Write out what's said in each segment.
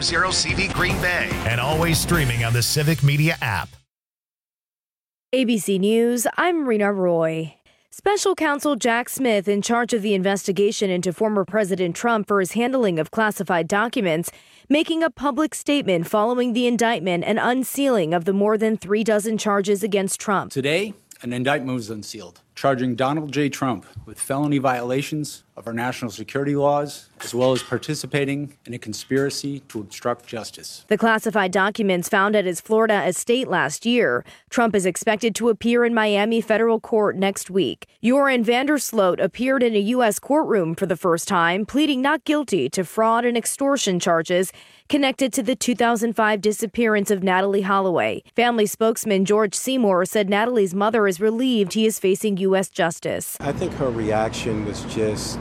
CV Green Bay. And always streaming on the Civic Media app. ABC News, I'm Rena Roy. Special counsel Jack Smith, in charge of the investigation into former President Trump for his handling of classified documents, making a public statement following the indictment and unsealing of the more than 36 charges against Trump. Today, an indictment was unsealed, charging Donald J. Trump with felony violations of our national security laws, as well as participating in a conspiracy to obstruct justice. The classified documents found at his Florida estate last year. Trump is expected to appear in Miami federal court next week. Joran Vandersloot appeared in a U.S. courtroom for the first time, pleading not guilty to fraud and extortion charges connected to the 2005 disappearance of Natalee Holloway. Family spokesman George Seymour said Natalee's mother is relieved he is facing U.S. justice. I think her reaction was just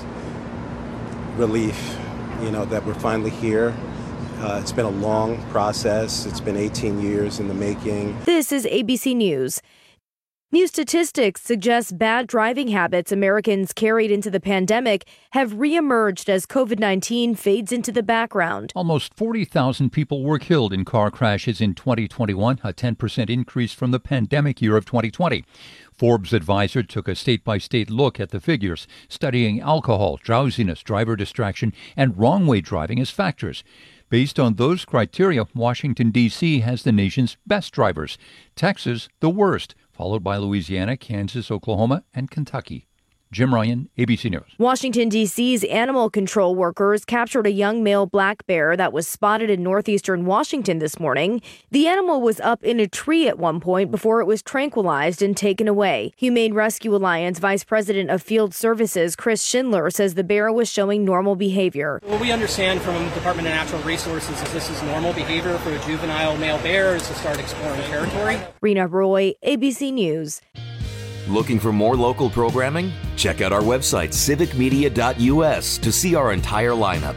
relief, that we're finally here. It's been a long process. It's been 18 years in the making. This is ABC News. New statistics suggest bad driving habits Americans carried into the pandemic have reemerged as COVID-19 fades into the background. Almost 40,000 people were killed in car crashes in 2021, a 10% increase from the pandemic year of 2020. Forbes Advisor took a state-by-state look at the figures, studying alcohol, drowsiness, driver distraction, and wrong-way driving as factors. Based on those criteria, Washington, D.C. has the nation's best drivers, Texas the worst, followed by Louisiana, Kansas, Oklahoma, and Kentucky. Jim Ryan, ABC News. Washington, D.C.'s animal control workers captured a young male black bear that was spotted in northeastern Washington this morning. The animal was up in a tree at one point before it was tranquilized and taken away. Humane Rescue Alliance Vice President of Field Services Chris Schindler says the bear was showing normal behavior. What we understand from the Department of Natural Resources is this is normal behavior for a juvenile male bear is to start exploring territory. Rena Roy, ABC News. Looking for more local programming? Check out our website, civicmedia.us, to see our entire lineup.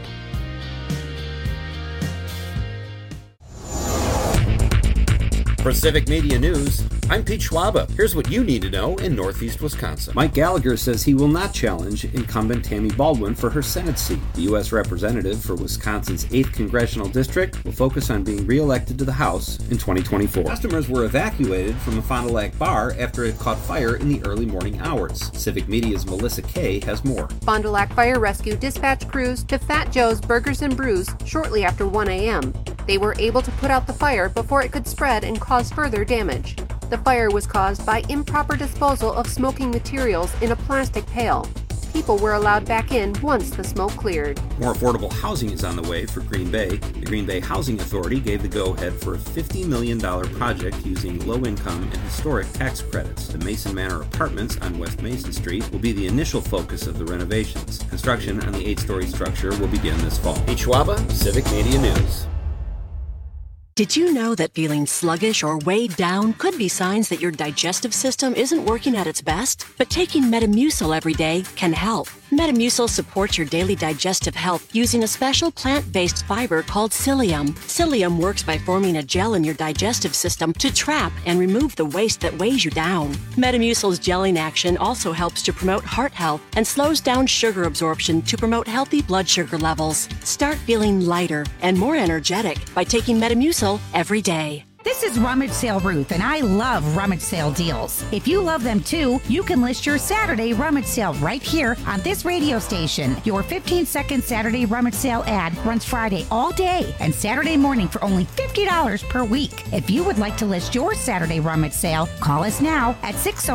For Civic Media News, I'm Pete Schwaba. Here's what you need to know in Northeast Wisconsin. Mike Gallagher says he will not challenge incumbent Tammy Baldwin for her Senate seat. The U.S. representative for Wisconsin's 8th Congressional District will focus on being re-elected to the House in 2024. Customers were evacuated from the Fond du Lac bar after it caught fire in the early morning hours. Civic Media's Melissa Kay has more. Fond du Lac Fire Rescue dispatched crews to Fat Joe's Burgers and Brews shortly after 1 a.m. They were able to put out the fire before it could spread and cause further damage. The fire was caused by improper disposal of smoking materials in a plastic pail. People were allowed back in once the smoke cleared. More affordable housing is on the way for Green Bay. The Green Bay Housing Authority gave the go-ahead for a $50 million project using low-income and historic tax credits. The Mason Manor Apartments on West Mason Street will be the initial focus of the renovations. Construction on the 8-story structure will begin this fall. Pete Schwaba, Civic Media News. Did you know that feeling sluggish or weighed down could be signs that your digestive system isn't working at its best? But taking Metamucil every day can help. Metamucil supports your daily digestive health using a special plant-based fiber called psyllium. Psyllium works by forming a gel in your digestive system to trap and remove the waste that weighs you down. Metamucil's gelling action also helps to promote heart health and slows down sugar absorption to promote healthy blood sugar levels. Start feeling lighter and more energetic by taking Metamucil every day. This is Rummage Sale Ruth, and I love rummage sale deals. If you love them too, you can list your Saturday rummage sale right here on this radio station. Your 15-second Saturday rummage sale ad runs Friday all day and Saturday morning for only $50 per week. If you would like to list your Saturday rummage sale, call us now at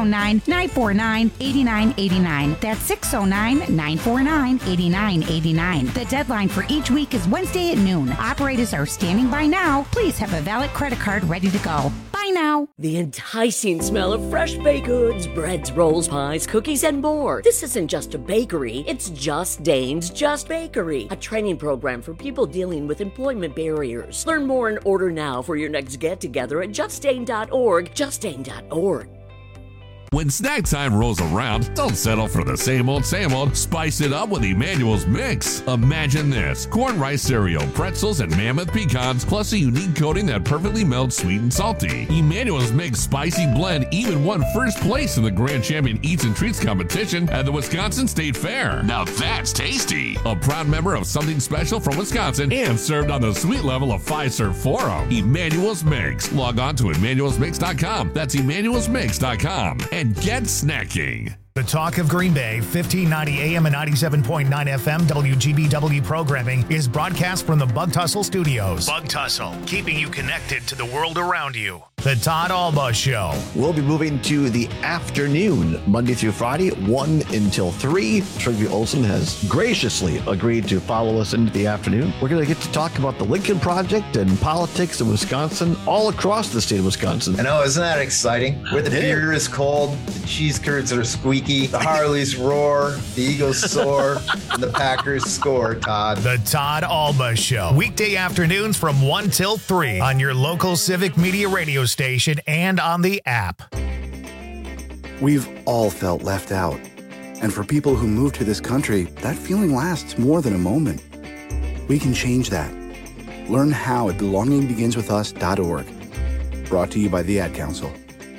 609-949-8989. That's 609-949-8989. The deadline for each week is Wednesday at noon. Operators are standing by now. Please have a valid credit card ready to go. Bye now. The enticing smell of fresh baked goods, breads, rolls, pies, cookies, and more. This isn't just a bakery, it's Just Dane's Just Bakery, a training program for people dealing with employment barriers. Learn more and order now for your next get-together at justdane.org, justdane.org. When snack time rolls around, don't settle for the same old, Spice it up with Emmanuel's Mix. Imagine this: corn rice cereal, pretzels, and mammoth pecans, plus a unique coating that perfectly melts sweet and salty. Emmanuel's Mix Spicy Blend even won first place in the Grand Champion Eats and Treats competition at the Wisconsin State Fair. Now that's tasty. A proud member of Something Special from Wisconsin and served on the sweet level of Fiserv Forum. Emmanuel's Mix. Log on to emmanuelsmix.com. That's emmanuelsmix.com. And get snacking. The Talk of Green Bay, 1590 AM and 97.9 FM WGBW programming is broadcast from the Bug Tussle Studios. Bug Tussle, keeping you connected to the world around you. The Todd Alba Show. We'll be moving to the afternoon, Monday through Friday, 1 until 3. Trygve Olsen has graciously agreed to follow us into the afternoon. We're going to get to talk about the Lincoln Project and politics in Wisconsin, all across the state of Wisconsin. I know, isn't that exciting? Where the beer is cold, the cheese curds are squeaky, the Harleys roar, the Eagles soar, and the Packers score, Todd. The Todd Alba Show. Weekday afternoons from 1 till 3 on your local Civic Media radio station and on the app. We've all felt left out. And for people who move to this country, that feeling lasts more than a moment. We can change that. Learn how at belongingbeginswithus.org. Brought to you by the Ad Council.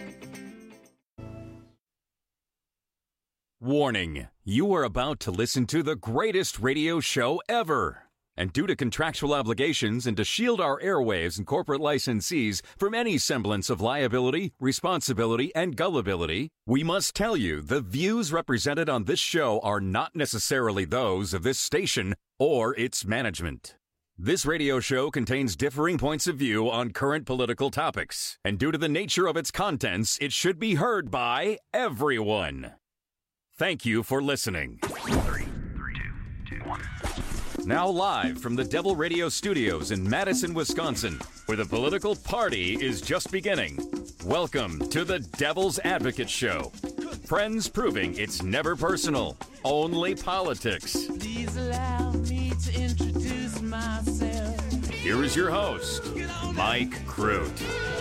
Warning, you are about to listen to the greatest radio show ever. And due to contractual obligations and to shield our airwaves and corporate licensees from any semblance of liability, responsibility, and gullibility, we must tell you the views represented on this show are not necessarily those of this station or its management. This radio show contains differing points of view on current political topics, and due to the nature of its contents, it should be heard by everyone. Thank you for listening. 3, 2, 1. Now live from the Devil Radio Studios in Madison, Wisconsin, where the political party is just beginning. Welcome to the Devil's Advocate Show. Friends proving it's never personal, only politics. Please allow me to introduce myself. Here is your host, Mike Crute.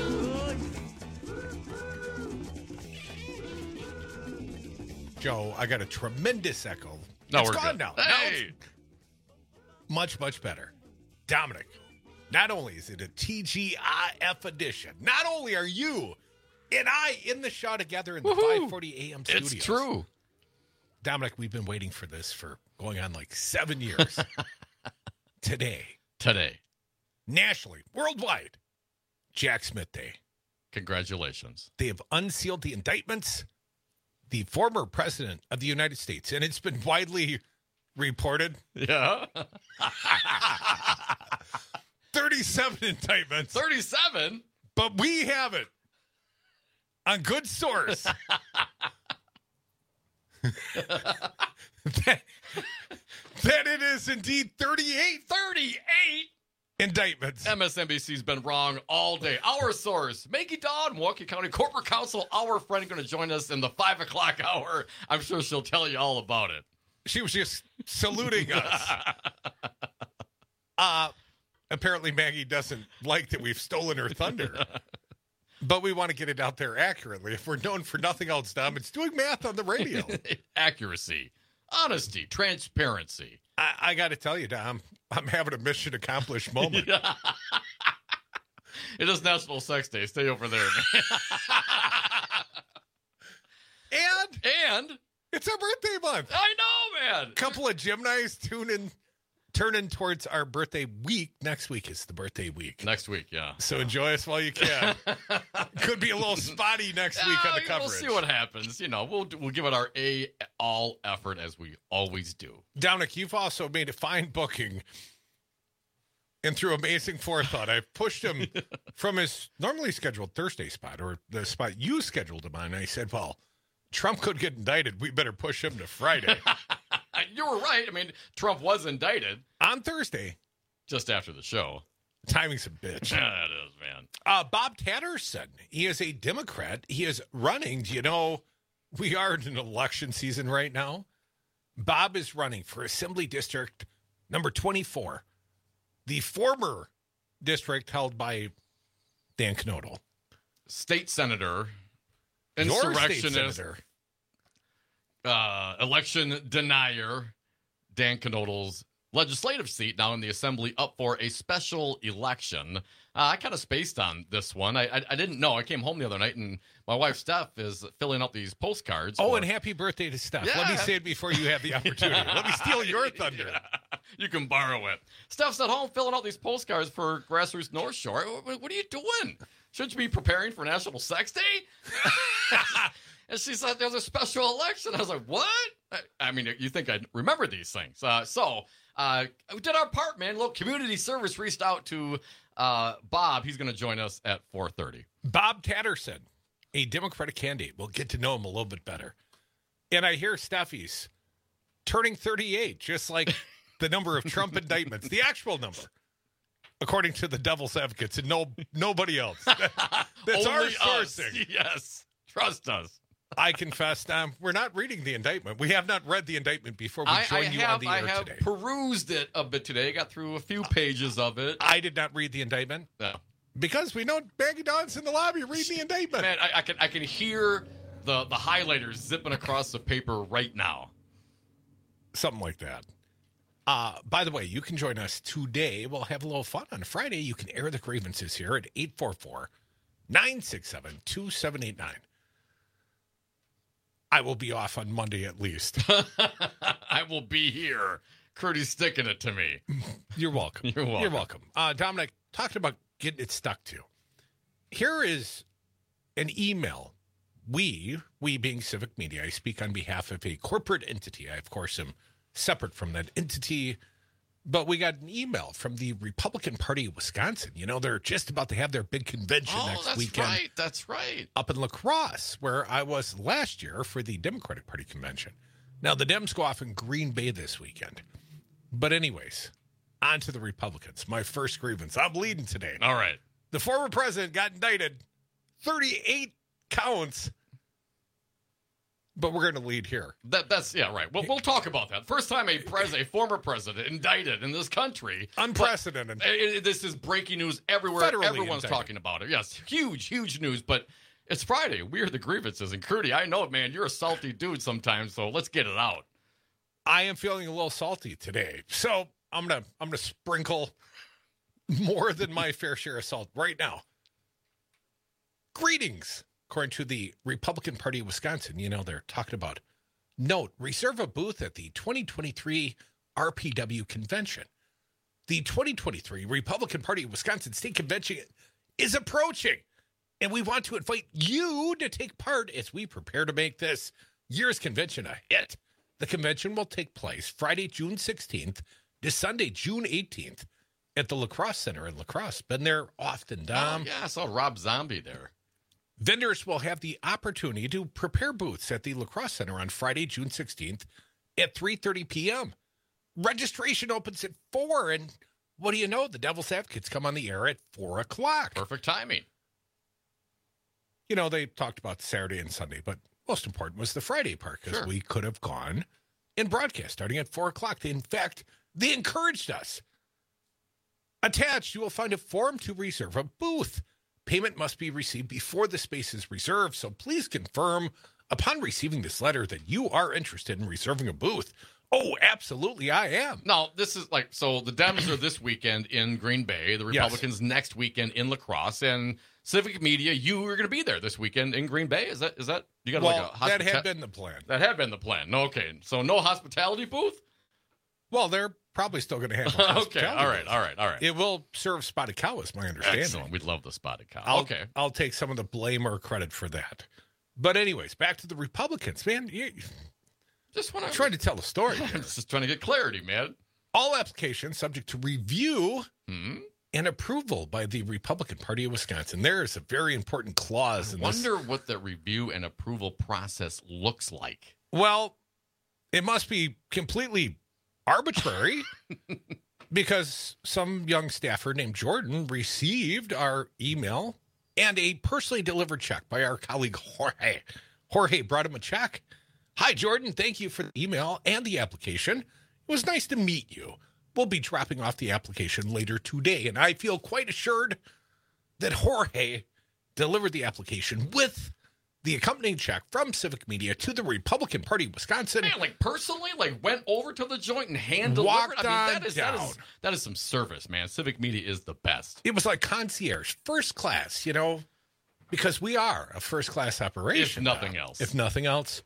Joe, I got a tremendous echo. No, it's we're gone good. now. Hey! Much, much better. Dominic, not only is it a TGIF edition, not only are you and I in the show together in the 540 AM studios. It's true. Dominic, we've been waiting for this for going on like 7 years. Today. Nationally, worldwide, Jack Smith Day. Congratulations. They have unsealed the indictments. The former president of the United States, and it's been widely reported. Yeah. 37 indictments. 37? But we have it on good source. that it is indeed 38. 38? Indictments. MSNBC's been wrong all day. Our source, Maggie Dodd, Milwaukee County Corporate Counsel, our friend, going to join us in the 5 o'clock hour. I'm sure she'll tell you all about it. She was just saluting us. Apparently, Maggie doesn't like that we've stolen her thunder. But we want to get it out there accurately. If we're known for nothing else, Dom, it's doing math on the radio. Accuracy, honesty, transparency. I got to tell you, Dom, I'm having a mission accomplished moment. It is National Sex Day. Stay over there. And it's our birthday month. I know, man. Couple of Gemini's turning towards our birthday week. Next week is the birthday week. Next week, yeah. So enjoy us while you can. Could be a little spotty next week on the coverage. We'll see what happens. You know, we'll give it our all effort as we always do. Dominic, you've also made a fine booking. And through amazing forethought, I've pushed him from his normally scheduled Thursday spot, or the spot you scheduled him on. And I said, well, Trump could get indicted. We better push him to Friday. You were right. I mean, Trump was indicted. On Thursday. Just after the show. Timing's a bitch. Yeah, it is, man. Bob Tatterson, he is a Democrat. He is running. Do you know, we are in an election season right now. Bob is running for Assembly District number 24. The former district held by Dan Knodel. State Senator insurrectionist, election denier, Dan Knodl's legislative seat now in the Assembly up for a special election. I kind of spaced on this one. I didn't know. I came home the other night, and my wife, Steph, is filling out these postcards. Oh, and happy birthday to Steph. Yeah. Let me say it before you have the opportunity. Let me steal your thunder. Yeah, you can borrow it. Steph's at home filling out these postcards for Grassroots North Shore. What are you doing? Shouldn't you be preparing for National Sex Day? And she said there's a special election. I was like, what? I mean, you think I'd remember these things. So we did our part, man. A little community service. Reached out to Bob. He's going to join us at 4:30. Bob Tatterson, a Democratic candidate. We'll get to know him a little bit better. And I hear Steffi's turning 38, just like the number of Trump indictments, the actual number, according to the devil's advocates and nobody else. That's our sourcing. Yes. Trust us. I confess, we're not reading the indictment. We have not read the indictment before we join you on the air today. I have perused it a bit today. Got through a few pages of it. I did not read the indictment. No. Because we know Maggie Dawn's in the lobby reading the indictment. Man, I can hear the highlighters zipping across the paper right now. Something like that. By the way, you can join us today. We'll have a little fun. On Friday, you can air the grievances here at 844-967-2789. I will be off on Monday at least. I will be here. Curdy's sticking it to me. You're welcome. You're welcome. You're welcome. Dominic, talking about getting it stuck to. Here is an email. We being Civic Media, I speak on behalf of a corporate entity. I, of course, am separate from that entity. But we got an email from the Republican Party of Wisconsin. You know, they're just about to have their big convention next weekend. That's right. Up in La Crosse, where I was last year for the Democratic Party convention. Now, the Dems go off in Green Bay this weekend. But anyways, on to the Republicans. My first grievance. I'm leading today. All right. The former president got indicted. 38 counts. But we're going to lead here. That's right. We'll talk about that. First time a former president indicted in this country. Unprecedented. This is breaking news everywhere. Federally Everyone's indicted. talking about it. Yes, huge news. But it's Friday. We are the grievances. And Curdy, I know it, man. You're a salty dude sometimes, so let's get it out. I am feeling a little salty today. So I'm gonna sprinkle more than my fair share of salt right now. Greetings. According to the Republican Party of Wisconsin, you know, they're talking about, note, reserve a booth at the 2023 RPW convention. The 2023 Republican Party of Wisconsin State Convention is approaching, and we want to invite you to take part as we prepare to make this year's convention a hit. The convention will take place Friday, June 16th to Sunday, June 18th at the La Crosse Center in La Crosse. Been there often, Dom. Oh, yeah, I saw Rob Zombie there. Vendors will have the opportunity to prepare booths at the La Crosse Center on Friday, June 16th at 3:30 p.m. Registration opens at 4, and what do you know? The Devil's Advocates come on the air at 4 o'clock. Perfect timing. You know, they talked about Saturday and Sunday, but most important was the Friday part, because we could have gone and broadcast starting at 4 o'clock. In fact, they encouraged us. Attached, you will find a form to reserve a booth. Payment must be received before the space is reserved, so please confirm upon receiving this letter that you are interested in reserving a booth. Oh, absolutely, I am. No, this is so the Dems are this weekend in Green Bay, the Republicans next weekend in La Crosse, and Civic Media, you are going to be there this weekend in Green Bay. Is that you got a that had been the plan. That had been the plan. Okay, so no hospitality booth? Well, they're probably still going to have a okay, all right. It will serve spotted cow, is my understanding. Excellent. We love the spotted cow. I'll take some of the blame or credit for that. But anyways, back to the Republicans, man. I'm trying to tell a story. Just trying to get clarity, man. All applications subject to review and approval by the Republican Party of Wisconsin. There is a very important clause in this. I wonder what the review and approval process looks like. Well, it must be completely arbitrary because some young staffer named Jordan received our email and a personally delivered check by our colleague Jorge. Jorge brought him a check. Hi, Jordan. Thank you for the email and the application. It was nice to meet you. We'll be dropping off the application later today, and I feel quite assured that Jorge delivered the application with the accompanying check from Civic Media to the Republican Party of Wisconsin. Man, like personally, like went over to the joint and hand delivered. I mean, that is some service, man. Civic Media is the best. It was like concierge, first class, you know, because we are a first class operation. If nothing else. If nothing else.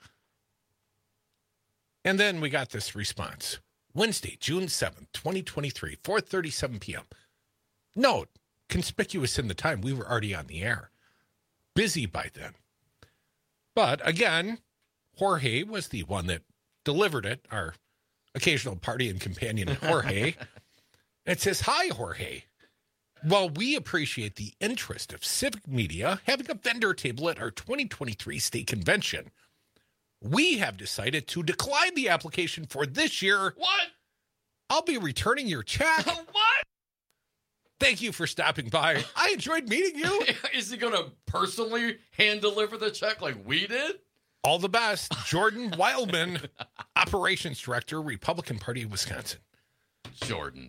And then we got this response. Wednesday, June 7th, 2023, 4:37 p.m. Note, conspicuous in the time, we were already on the air. Busy by then. But again, Jorge was the one that delivered it, our occasional party and companion, Jorge. It says, "Hi, Jorge. While we appreciate the interest of Civic Media having a vendor table at our 2023 state convention, we have decided to decline the application for this year." What? "I'll be returning your check." What? "Thank you for stopping by. I enjoyed meeting you." Is he going to personally hand deliver the check like we did? All the best, Jordan Wildman, Operations Director, Republican Party of Wisconsin. Jordan.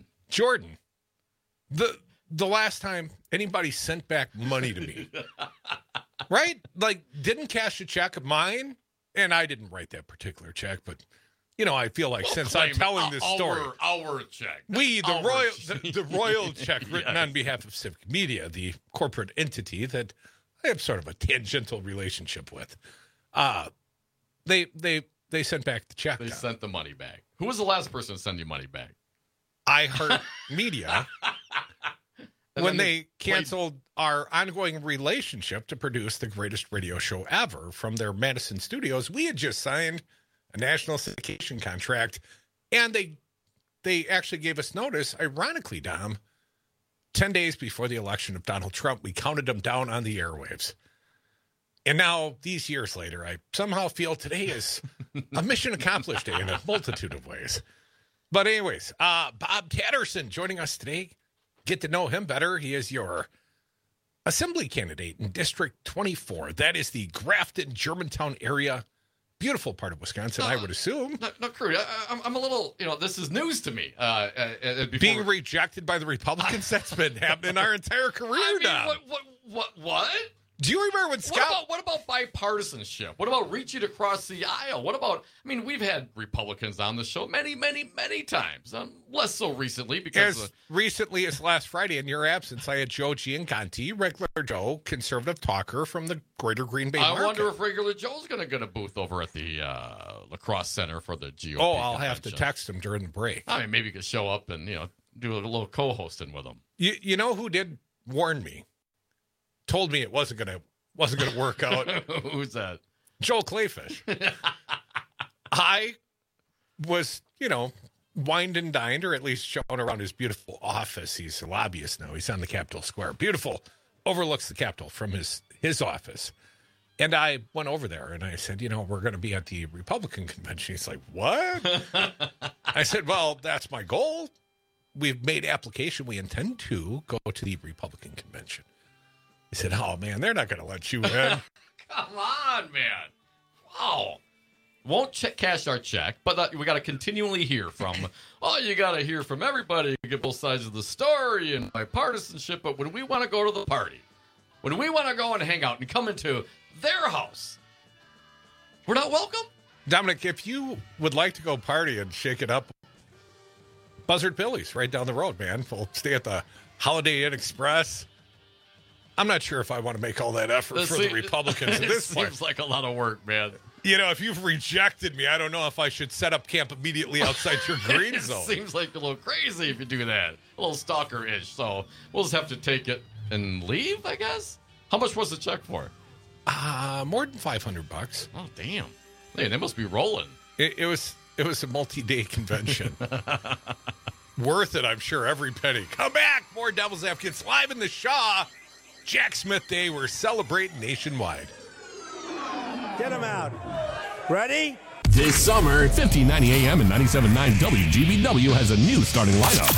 The last time anybody sent back money to me, right? Like, didn't cash a check of mine, and I didn't write that particular check, but, you know, I feel like since I'm telling this story. Our check. The royal check written on behalf of Civic Media, the corporate entity that I have sort of a tangential relationship with. They sent back the check. They sent the money back. Who was the last person to send you money back? iHeart Media. When they canceled our ongoing relationship to produce the greatest radio show ever from their Madison studios, we had just signed a national syndication contract, and they actually gave us notice, ironically, Dom, 10 days before the election of Donald Trump. We counted them down on the airwaves. And now, these years later, I somehow feel today is a mission accomplished day in a multitude of ways. But anyways, Bob Tatterson joining us today. Get to know him better. He is your assembly candidate in District 24. That is the Grafton, Germantown area. Beautiful part of Wisconsin, I would assume. No, Crude, I'm a little, this is news to me. Being rejected by the Republicans, that's been happening our entire career now. What? Do you remember when Scott... What about bipartisanship? What about reaching across the aisle? What about... we've had Republicans on the show many, many, many times. Less so recently because... As recently as last Friday, in your absence, I had Joe Gianconti, regular Joe, conservative talker from the greater Green Bay market. I wonder if regular Joe's going to get a booth over at the lacrosse center for the GOP I'll convention. have to text him during the break. Maybe you could show up and, do a little co-hosting with him. You know who did warn me? Told me it wasn't gonna work out. Who's that? Joel Clayfish. I was, wined and dined, or at least shown around his beautiful office. He's a lobbyist now. He's on the Capitol Square. Beautiful. Overlooks the Capitol from his office. And I went over there and I said, we're going to be at the Republican convention. He's like, what? I said, well, that's my goal. We've made application. We intend to go to the Republican convention. He said, oh, man, they're not going to let you in. Come on, man. Wow. Won't cash our check, but we got to continually hear from, you got to hear from everybody. You get both sides of the story and bipartisanship, but when we want to go to the party, when we want to go and hang out and come into their house, we're not welcome? Dominic, if you would like to go party and shake it up, Buzzard Billy's right down the road, man. We'll stay at the Holiday Inn Express. I'm not sure if I want to make all that effort for the Republicans at this point. Seems like a lot of work, man. If you've rejected me, I don't know if I should set up camp immediately outside your green zone. Seems like a little crazy if you do that. A little stalker-ish. So we'll just have to take it and leave, I guess. How much was the check for? More than $500. Oh, damn. Man, they must be rolling. It was a multi-day convention. Worth it, I'm sure, every penny. Come back. More Devil's Advocates live in the Shaw. Jack Smith Day. We're celebrating nationwide. Get them out. Ready? This summer, 1590 AM and 97.9 WGBW has a new starting lineup.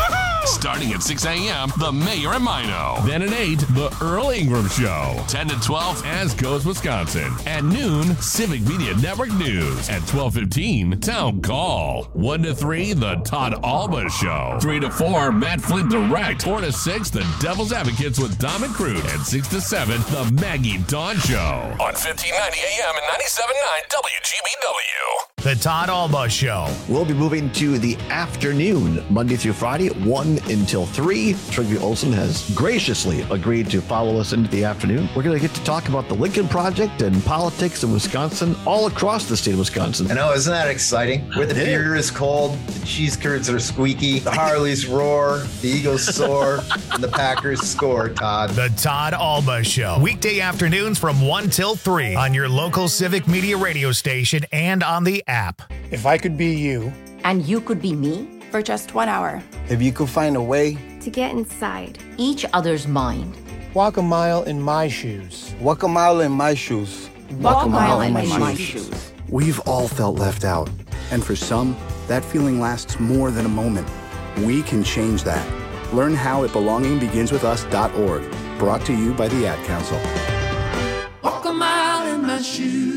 Starting at 6 a.m., The Mayor and Mino. Then at 8, The Earl Ingram Show. 10 to 12, As Goes Wisconsin. At noon, Civic Media Network News. At 12:15, Town Call. 1 to 3, The Todd Alba Show. 3 to 4, Matt Flint Direct. 4 to 6, The Devil's Advocates with Dom and Crude. And 6 to 7, The Maggie Dawn Show. On 1590 AM and 97.9 WGBW. The Todd Alba Show. We'll be moving to the afternoon, Monday through Friday, 1 until 3. Trygve Olsen has graciously agreed to follow us into the afternoon. We're going to get to talk about the Lincoln Project and politics in Wisconsin, all across the state of Wisconsin. I know, isn't that exciting? Where the beer is cold, the cheese curds are squeaky, the Harleys roar, the Eagles soar, and the Packers score, Todd. The Todd Alba Show. Weekday afternoons from 1 till 3 on your local Civic Media radio station and on the app. If I could be you. And you could be me? For just 1 hour. If you could find a way. To get inside. Each other's mind. Walk a mile in my shoes. Walk a mile in my shoes. Walk a mile in my shoes. We've all felt left out. And for some, that feeling lasts more than a moment. We can change that. Learn how at belongingbeginswithus.org. Brought to you by the Ad Council. Walk a mile in my shoes.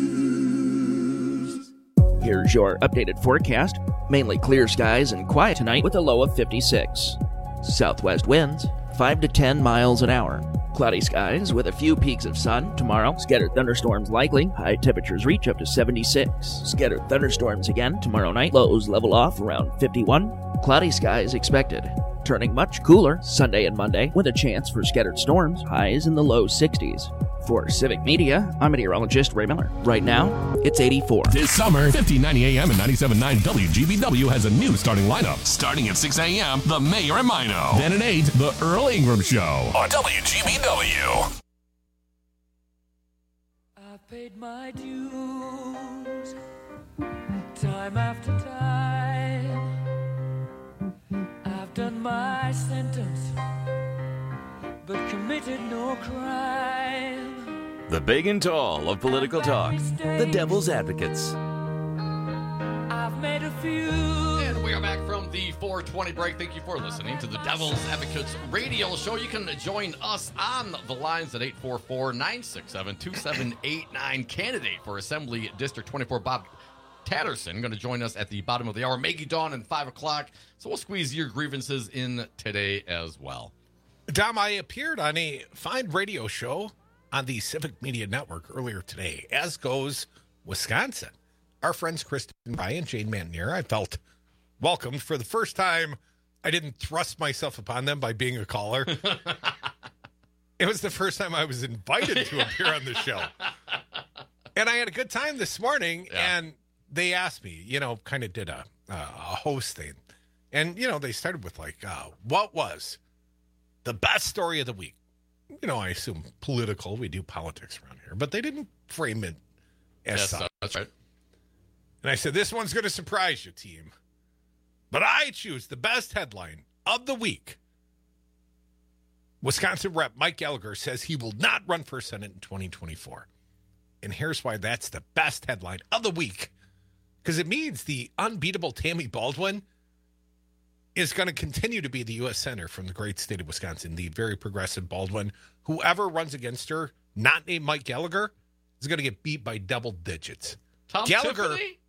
Here's your updated forecast. Mainly clear skies and quiet tonight with a low of 56. Southwest winds, 5 to 10 miles an hour. Cloudy skies with a few peaks of sun tomorrow. Scattered thunderstorms likely. High temperatures reach up to 76. Scattered thunderstorms again tomorrow night. Lows level off around 51. Cloudy skies expected. Turning much cooler Sunday and Monday with a chance for scattered storms. Highs in the low 60s. For Civic Media, I'm meteorologist Ray Miller. Right now, it's 84. This summer, 1590 AM and 97.9 WGBW has a new starting lineup. Starting at 6 a.m., The Mayor and Mino. Then at 8, The Earl Ingram Show. On WGBW. I've paid my dues time after time. I've done my sentence, but committed no crime. The big and tall of political talk. The Devil's Advocates. I've made a few. And we are back from the 420 break. Thank you for listening to the Devil's Advocates radio show. You can join us on the lines at 844-967-2789. Candidate for Assembly District 24, Bob Tatterson, going to join us at the bottom of the hour. Maggie Dawn and 5 o'clock. So we'll squeeze your grievances in today as well. Dom, I appeared on a fine radio show on the Civic Media Network earlier today, As Goes Wisconsin. Our friends Kristen Ryan, Jane Mantenier, I felt welcomed. For the first time, I didn't thrust myself upon them by being a caller. It was the first time I was invited to appear on the show. And I had a good time this morning, and they asked me, kind of did a host thing. And, they started with what was the best story of the week? I assume political. We do politics around here. But they didn't frame it as such. That's right. And I said, this one's going to surprise you, team. But I choose the best headline of the week. Wisconsin Rep Mike Gallagher says he will not run for Senate in 2024. And here's why that's the best headline of the week. Because it means the unbeatable Tammy Baldwin is going to continue to be the U.S. Senator from the great state of Wisconsin, the very progressive Baldwin. Whoever runs against her, not named Mike Gallagher, is going to get beat by double digits. Tom Gallagher, Tiffany?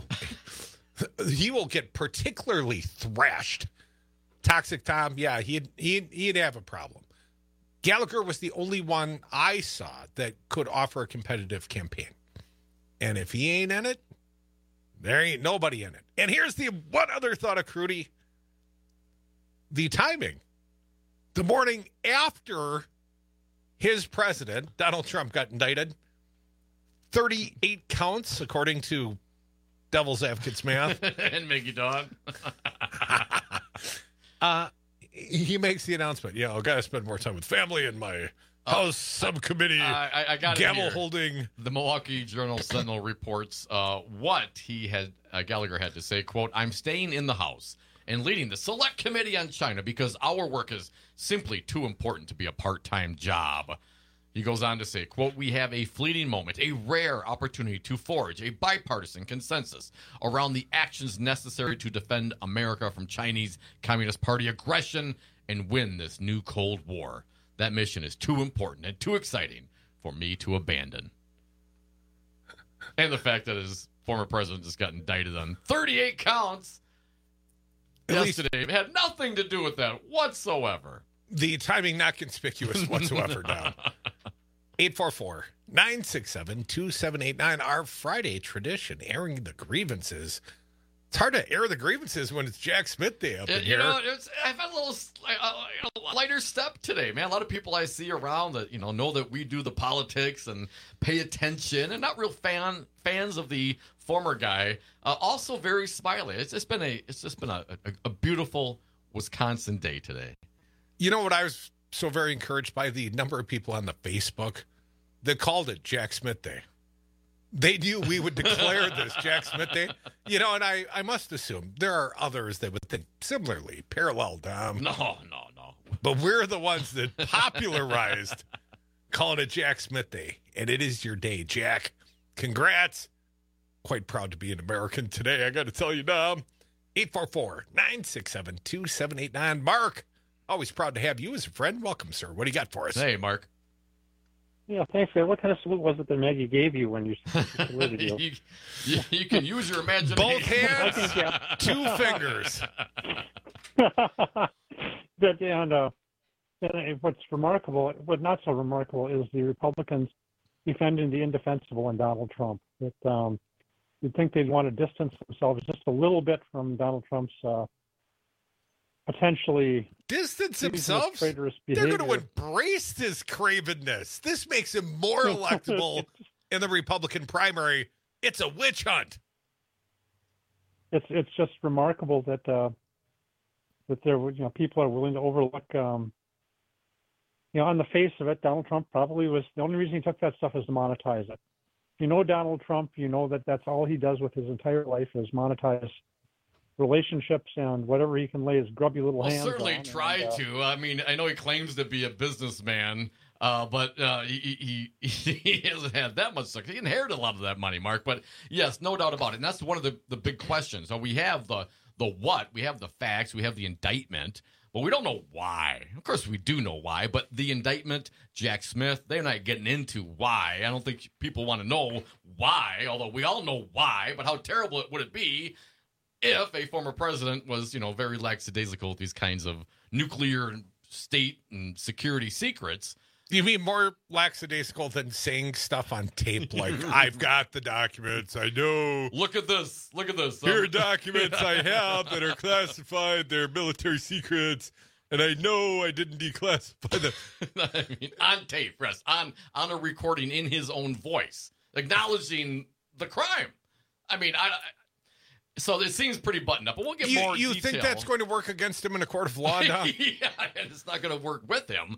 he will get particularly thrashed. Toxic Tom, yeah, he'd have a problem. Gallagher was the only one I saw that could offer a competitive campaign. And if he ain't in it, there ain't nobody in it. And here's the one other thought of Crudy. The timing. The morning after his president, Donald Trump, got indicted, 38 counts, according to Devil's Advocates math. And Maggie Dawn. He makes the announcement, I got to spend more time with family and my House subcommittee. I got gavel holding. The Milwaukee Journal-Sentinel reports what Gallagher had to say. Quote, I'm staying in the House and leading the Select Committee on China because our work is simply too important to be a part-time job. He goes on to say, quote, "We have a fleeting moment, a rare opportunity to forge a bipartisan consensus around the actions necessary to defend America from Chinese Communist Party aggression and win this new Cold War. That mission is too important and too exciting for me to abandon." And the fact that his former president just got indicted on 38 counts yesterday had nothing to do with that whatsoever. The timing not conspicuous whatsoever, Dom. 844-967-2789, our Friday tradition, airing the grievances. It's hard to air the grievances when it's Jack Smith Day up in here. I've had a little lighter step today, man. A lot of people I see around that know that we do the politics and pay attention, and not real fans of the former guy. Also very smiley. It's just been a beautiful Wisconsin day today. You know what I was so very encouraged by? The number of people on the Facebook that called it Jack Smith Day. They knew we would declare this Jack Smith Day. And I must assume there are others that would think similarly, parallel, Dom. No. But we're the ones that popularized calling it Jack Smith Day. And it is your day, Jack. Congrats. Quite proud to be an American today, I got to tell you, Dom. 844-967-2789. Mark, always proud to have you as a friend. Welcome, sir. What do you got for us? Hey, Mark. Yeah, thanks, man. What kind of salute was it that Maggie gave you when you saluted you? You can use your imagination. Both hands, 2 fingers. And what's remarkable, what not so remarkable, is the Republicans defending the indefensible in Donald Trump. That you'd think they'd want to distance themselves just a little bit from Donald Trump's potentially distance themselves. Traitorous behavior. They're going to embrace this cravenness. This makes him more electable in the Republican primary. It's a witch hunt. It's just remarkable that there people are willing to overlook. On the face of it, Donald Trump probably was the only reason he took that stuff is to monetize it. You know Donald Trump, you know that that's all he does with his entire life is monetize relationships and whatever he can lay his grubby little hands on. Certainly tried to. I mean, I know he claims to be a businessman, but he hasn't had that much success. He inherited a lot of that money, Mark. But yes, no doubt about it. And that's one of the big questions. So we have the what, we have the facts, we have the indictment, but we don't know why. Of course, we do know why, but the indictment, Jack Smith, they're not getting into why. I don't think people want to know why, although we all know why. But how terrible would it be if a former president was, very lackadaisical with these kinds of nuclear state and security secrets? You mean more lackadaisical than saying stuff on tape like, I've got the documents, I know. Look at this. Here are documents I have that are classified. They're military secrets, and I know I didn't declassify them. I mean, on tape, yes, on a recording in his own voice, acknowledging the crime. I mean, so it seems pretty buttoned up, but we'll get more detail. You think that's going to work against him in a court of law now? Yeah, and it's not going to work with him.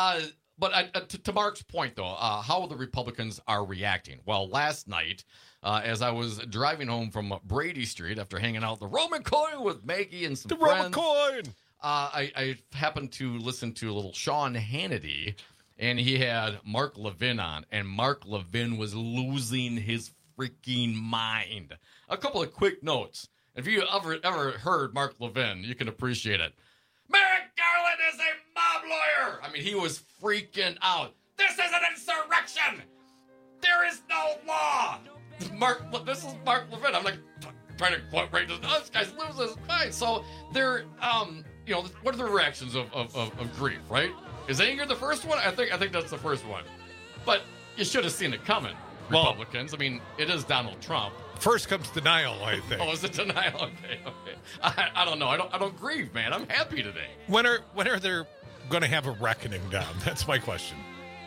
But to Mark's point, though, how the Republicans are reacting. Well, last night, as I was driving home from Brady Street after hanging out the Roman Coin with Maggie and some friends. Roman Coin! I happened to listen to a little Sean Hannity, and he had Mark Levin on, and Mark Levin was losing his freaking mind. A couple of quick notes. If you ever heard Mark Levin, you can appreciate it. Merrick Garland is a mob lawyer. I mean, he was freaking out. This is an insurrection. There is no law. This is Mark Levin. I'm like trying to quote right this. This guy's losing his mind. So they're, what are the reactions of grief? Right? Is anger the first one? I think that's the first one. But you should have seen it coming, Republicans. I mean, it is Donald Trump. First comes denial, I think. Oh, is it denial? Okay. I don't know. I don't grieve, man. I'm happy today. When are they going to have a reckoning, Dom? That's my question.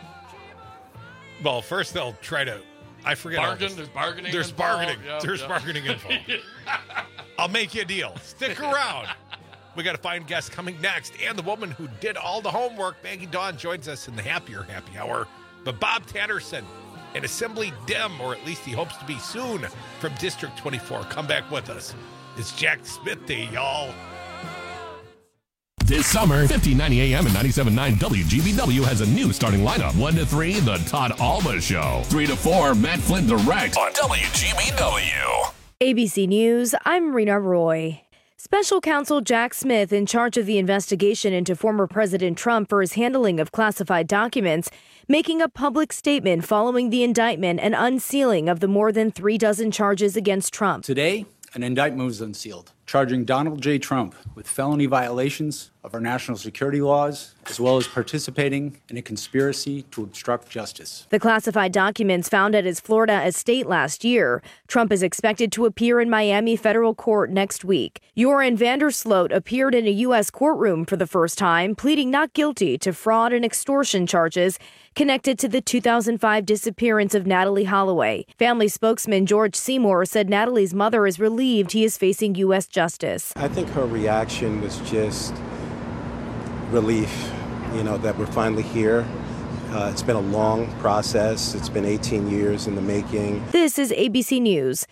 Well, first they'll try to. I forget. Bargain. There's bargaining. There's involved. bargaining. Yep, There's bargaining involved. I'll make you a deal. Stick around. We got a fine guest coming next, and the woman who did all the homework, Maggie Dawn, joins us in the happy hour. But Bob Tatterson, an Assembly Dem, or at least he hopes to be soon, from District 24. Come back with us. It's Jack Smith Day, y'all. This summer, 1590 AM and 97.9 WGBW has a new starting lineup. 1 to 3, The Todd Alba Show. 3 to 4, Matt Flynn Direct on WGBW. ABC News, I'm Rena Roy. Special counsel Jack Smith, in charge of the investigation into former President Trump for his handling of classified documents, making a public statement following the indictment and unsealing of the more than 36 charges against Trump. Today, an indictment was unsealed, charging Donald J. Trump with felony violations of our national security laws, as well as participating in a conspiracy to obstruct justice. The classified documents found at his Florida estate last year. Trump is expected to appear in Miami federal court next week. Joran Vandersloot appeared in a U.S. courtroom for the first time, pleading not guilty to fraud and extortion charges connected to the 2005 disappearance of Natalee Holloway. Family spokesman George Seymour said Natalee's mother is relieved he is facing U.S. justice. I think her reaction was just relief, that we're finally here. It's been a long process. It's been 18 years in the making. This is ABC News.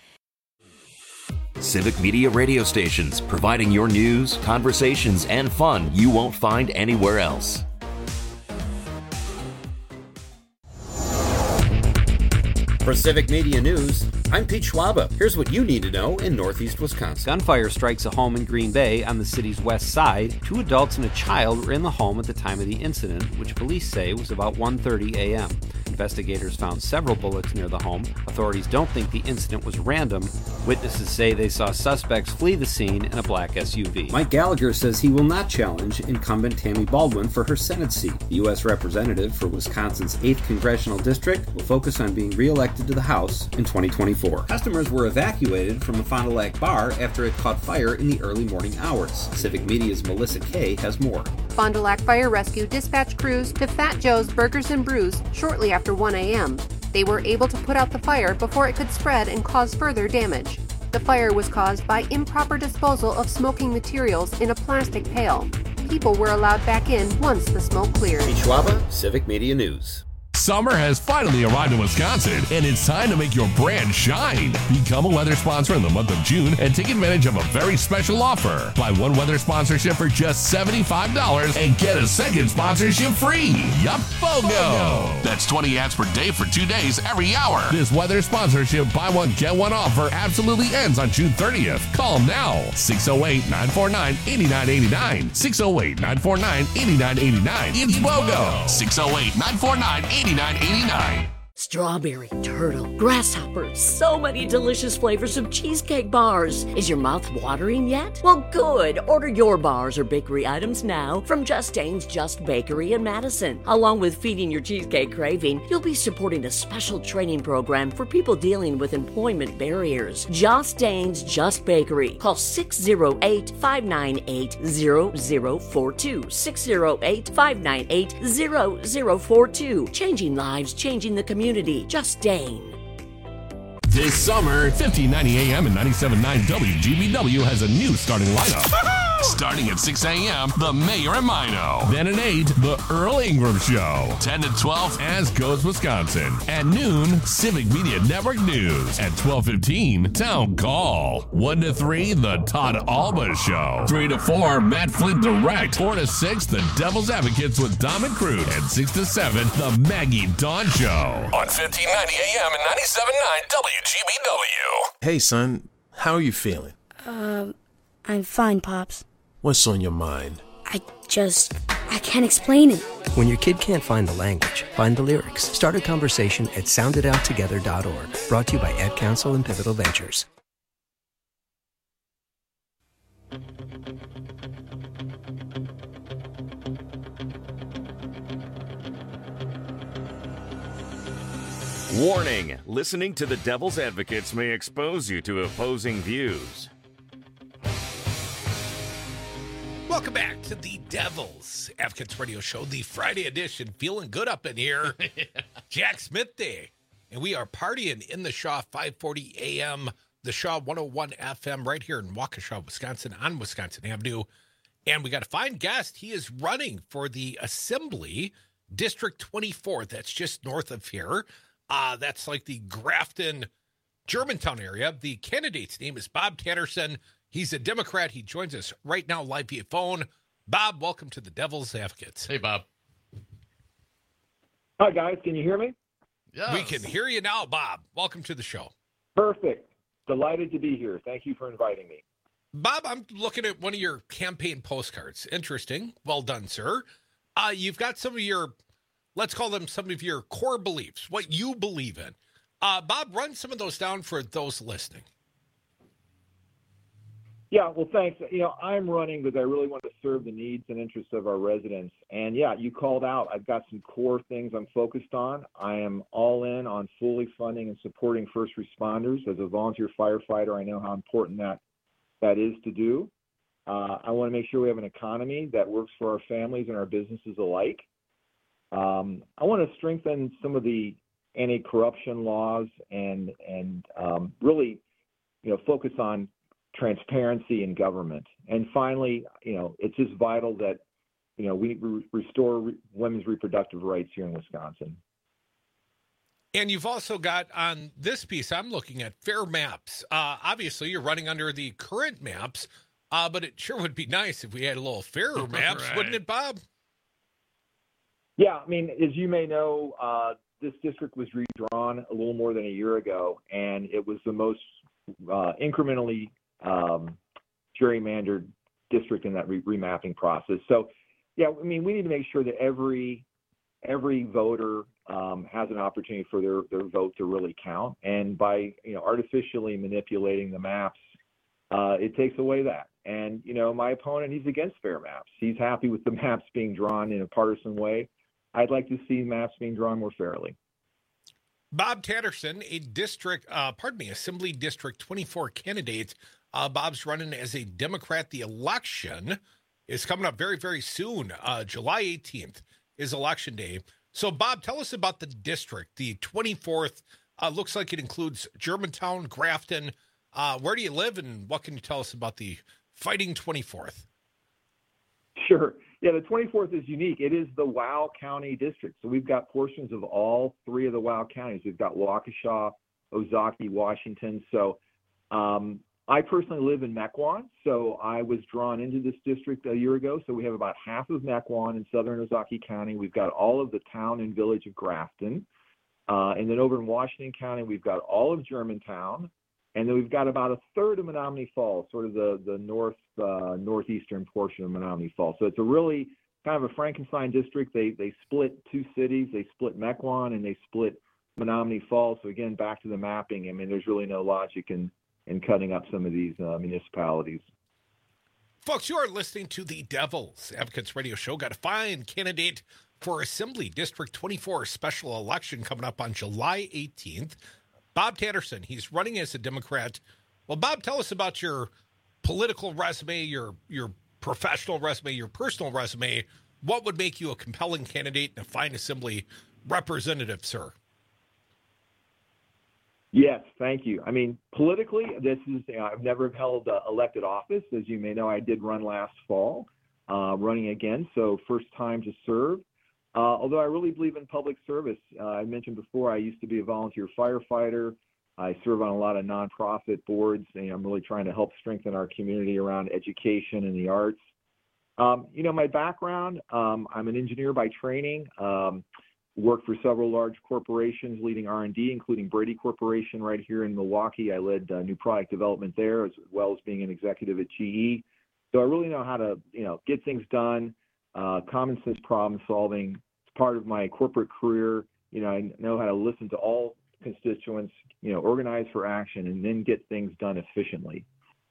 Civic Media radio stations, providing your news, conversations, and fun you won't find anywhere else. For Civic Media News, I'm Pete Schwaba. Here's what you need to know in Northeast Wisconsin. Gunfire strikes a home in Green Bay on the city's west side. 2 adults and a child were in the home at the time of the incident, which police say was about 1:30 a.m. Investigators found several bullets near the home. Authorities don't think the incident was random. Witnesses say they saw suspects flee the scene in a black SUV. Mike Gallagher says he will not challenge incumbent Tammy Baldwin for her Senate seat. The U.S. representative for Wisconsin's 8th Congressional District will focus on being re-elected to the House in 2024. Customers were evacuated from the Fond du Lac bar after it caught fire in the early morning hours. Civic Media's Melissa Kay has more. Fond du Lac Fire Rescue dispatched crews to Fat Joe's Burgers and Brews shortly after 1 a.m. They were able to put out the fire before it could spread and cause further damage. The fire was caused by improper disposal of smoking materials in a plastic pail. People were allowed back in once the smoke cleared. Pete Schwaba, Civic Media News. Summer has finally arrived in Wisconsin, and it's time to make your brand shine. Become a weather sponsor in the month of June and take advantage of a very special offer. Buy 1 weather sponsorship for just $75 and get a second sponsorship free. Yup, BOGO! That's 20 ads per day for 2 days every hour. This weather sponsorship buy one, get one offer absolutely ends on June 30th. Call them now. 608-949-8989. 608-949-8989. It's BOGO. 608-949-8989. Strawberry, turtle, grasshopper, so many delicious flavors of cheesecake bars. Is your mouth watering yet? Well, good. Order your bars or bakery items now from Just Dane's Just Bakery in Madison. Along with feeding your cheesecake craving, you'll be supporting a special training program for people dealing with employment barriers. Just Dane's Just Bakery. Call 608-598-0042. 608-598-0042. Changing lives, changing the community. Just Dane. This summer, 1590 AM and 97.9 WGBW has a new starting lineup. Starting at 6 a.m., The Mayor and Mino. Then at 8, The Earl Ingram Show. 10 to 12, As Goes Wisconsin. At noon, Civic Media Network News. At 12:15, Town Call. 1 to 3, The Todd Alba Show. 3 to 4, Matt Flynn Direct. 4 to 6, The Devil's Advocates with Dom and Crude. And 6 to 7, The Maggie Dawn Show. On 1590 AM and 97.9 WGBW. Hey, son, how are you feeling? I'm fine, Pops. What's on your mind? I can't explain it. When your kid can't find the language, find the lyrics. Start a conversation at soundidouttogether.org. Brought to you by Ad Council and Pivotal Ventures. Warning, listening to the Devil's Advocates may expose you to opposing views. Welcome back to the Devil's Advocates Radio Show, the Friday edition. Feeling good up in here. Yeah. Jack Smith Day. And we are partying in the Shaw, 540 AM, the Shaw 101 FM right here in Waukesha, Wisconsin, on Wisconsin Avenue. And we got a fine guest. He is running for the Assembly, District 24. That's just north of here. That's like the Grafton, Germantown area. The candidate's name is Bob Tatterson. He's a Democrat. He joins us right now live via phone. Bob, welcome to the Devil's Advocates. Hey, Bob. Hi, guys. Can you hear me? Yeah. We can hear you now, Bob. Welcome to the show. Perfect. Delighted to be here. Thank you for inviting me. Bob, I'm looking at one of your campaign postcards. Interesting. Well done, sir. You've got some of your, let's call them some of your core beliefs, what you believe in. Bob, run some of those down for those listening. Yeah, well, thanks. I'm running because I really want to serve the needs and interests of our residents. And yeah, you called out. I've got some core things I'm focused on. I am all in on fully funding and supporting first responders. As a volunteer firefighter, I know how important that is to do. I want to make sure we have an economy that works for our families and our businesses alike. I want to strengthen some of the anti-corruption laws and really, focus on transparency in government. And finally, it's just vital that, we restore women's reproductive rights here in Wisconsin. And you've also got on this piece I'm looking at fair maps. Obviously, you're running under the current maps, but it sure would be nice if we had a little fairer maps, Right. wouldn't it, Bob? Yeah, I mean, as you may know, this district was redrawn a little more than a year ago, and it was the most incrementally gerrymandered district in that remapping process. So, yeah, I mean, we need to make sure that every voter has an opportunity for their vote to really count. And by artificially manipulating the maps, it takes away that. And my opponent, he's against fair maps. He's happy with the maps being drawn in a partisan way. I'd like to see maps being drawn more fairly. Bob Tatterson, Assembly District 24 candidate. Bob's running as a Democrat. The election is coming up very, very soon. July 18th is Election Day. So, Bob, tell us about the district, the 24th. Looks like it includes Germantown, Grafton. Where do you live, and what can you tell us about the Fighting 24th? Sure. Yeah, the 24th is unique. It is the Wow County district. So we've got portions of all three of the Wow counties. We've got Waukesha, Ozaukee, Washington. So I personally live in Mequon, so I was drawn into this district a year ago. So we have about half of Mequon in southern Ozaukee County. We've got all of the town and village of Grafton. And then over in Washington County, we've got all of Germantown. And then we've got about a third of Menominee Falls, sort of the northeastern portion of Menominee Falls. So it's a really kind of a Frankenstein district. They split two cities. They split Mequon and they split Menominee Falls. So again, back to the mapping. I mean, there's really no logic in cutting up some of these municipalities. Folks, you are listening to the Devil's Advocates Radio Show. Got a fine candidate for Assembly District 24 special election coming up on July 18th. Bob Tatterson, he's running as a Democrat. Well, Bob, tell us about your political resume, your professional resume, your personal resume. What would make you a compelling candidate and a fine Assembly representative, sir? Yes, thank you. I mean, politically, I've never held elected office. As you may know, I did run last fall, running again, so first time to serve. Although I really believe in public service. I mentioned before, I used to be a volunteer firefighter. I serve on a lot of nonprofit boards, and I'm really trying to help strengthen our community around education and the arts. My background, I'm an engineer by training. Worked for several large corporations leading R&D, including Brady Corporation right here in Milwaukee. I led new product development there, as well as being an executive at GE. So I really know how to, get things done. Common sense problem solving. It's part of my corporate career. I know how to listen to all constituents, organize for action, and then get things done efficiently.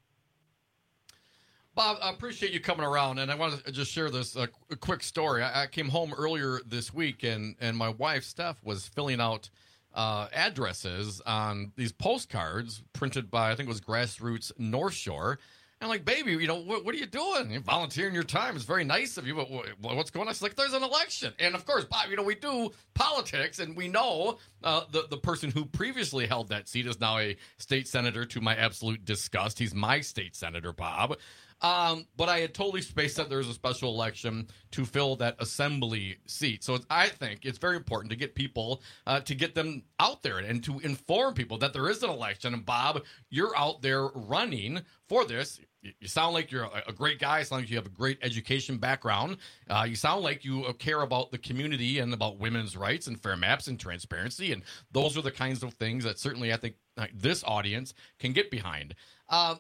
Bob, I appreciate you coming around, and I want to just share this a quick story. I came home earlier this week, and my wife, Steph, was filling out addresses on these postcards printed by, I think it was Grassroots North Shore. And I'm like, baby, what are you doing? You're volunteering your time. It's very nice of you, but what's going on? She's like, there's an election. And, of course, Bob, we do politics, and we know the person who previously held that seat is now a state senator to my absolute disgust. He's my state senator, Bob. But I had totally spaced that there's a special election to fill that assembly seat. So I think it's very important to get people, to get them out there and to inform people that there is an election. And Bob, you're out there running for this. You sound like you're a great guy. You sound like you have a great education background. You sound like you care about the community and about women's rights and fair maps and transparency. And those are the kinds of things that certainly I think this audience can get behind. How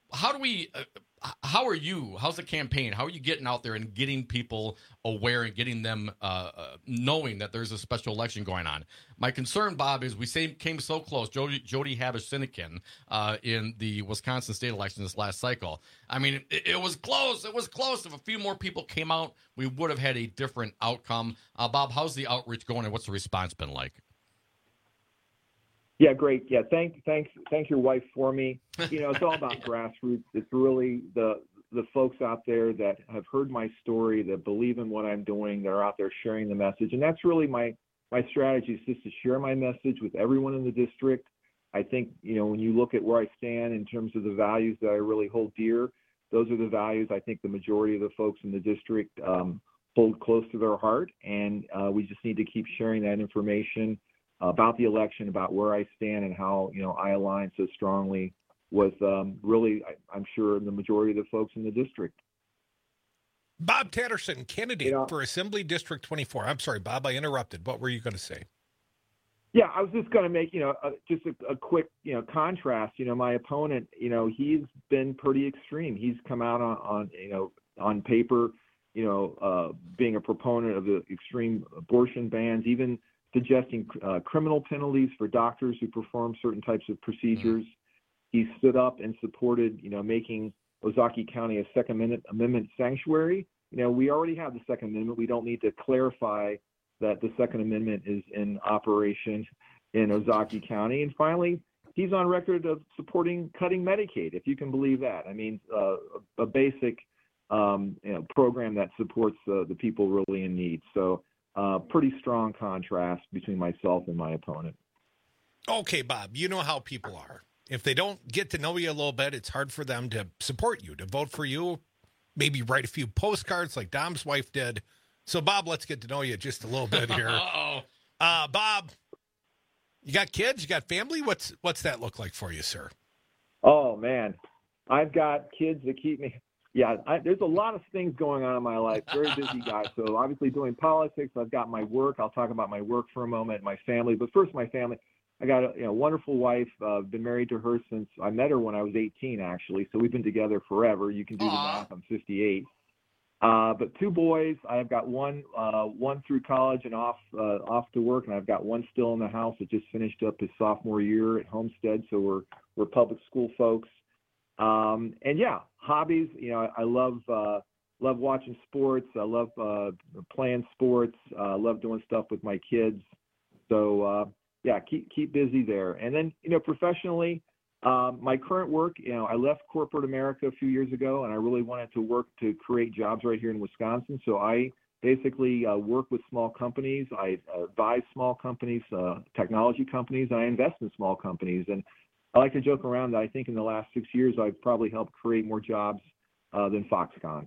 are you? How's the campaign? How are you getting out there and getting people aware and getting them knowing that there's a special election going on? My concern, Bob, is we came so close. Jody Habush-Sinekin in the Wisconsin state election this last cycle. I mean, it was close. It was close. If a few more people came out, we would have had a different outcome. Bob, how's the outreach going, and what's the response been like? Yeah, great. Yeah, thank your wife for me. It's all about grassroots. It's really the folks out there that have heard my story, that believe in what I'm doing, that are out there sharing the message. And that's really my strategy, is just to share my message with everyone in the district. I think, when you look at where I stand in terms of the values that I really hold dear, those are the values I think the majority of the folks in the district hold close to their heart. And we just need to keep sharing that information about the election, about where I stand, and how I align so strongly with really, I'm sure, the majority of the folks in the district. Bob Tatterson, candidate for Assembly District 24. I'm sorry, Bob, I interrupted. What were you going to say? Yeah, I was just going to make just a quick contrast. My opponent, he's been pretty extreme. He's come out on paper, being a proponent of the extreme abortion bans, even suggesting criminal penalties for doctors who perform certain types of procedures. He stood up and supported, making Ozaukee County a Second Amendment sanctuary. We already have the Second Amendment. We don't need to clarify that the Second Amendment is in operation in Ozaukee County. And finally, he's on record of supporting cutting Medicaid, if you can believe that. I mean, a basic program that supports the people really in need. So pretty strong contrast between myself and my opponent. Okay, Bob, you know how people are. If they don't get to know you a little bit, it's hard for them to support you, to vote for you, maybe write a few postcards like Dom's wife did. So, Bob, let's get to know you just a little bit here. Bob, you got kids? You got family? What's that look like for you, sir? Oh, man. I've got kids that keep me. Yeah, there's a lot of things going on in my life. Very busy guy. So obviously doing politics. I've got my work. I'll talk about my work for a moment, my family. But first, my family. I got a wonderful wife. Been married to her since I met her when I was 18, actually. So we've been together forever. You can do the math. I'm 58. But two boys. I've got one through college and off to work, and I've got one still in the house that just finished up his sophomore year at Homestead. So we're public school folks. And yeah, hobbies. I love watching sports. I love playing sports. I love doing stuff with my kids. So yeah, keep busy there. And then professionally, my current work. I left corporate America a few years ago, and I really wanted to work to create jobs right here in Wisconsin. So I basically work with small companies. I advise small companies, technology companies, and I invest in small companies. And I like to joke around that I think in the last 6 years, I've probably helped create more jobs than Foxconn.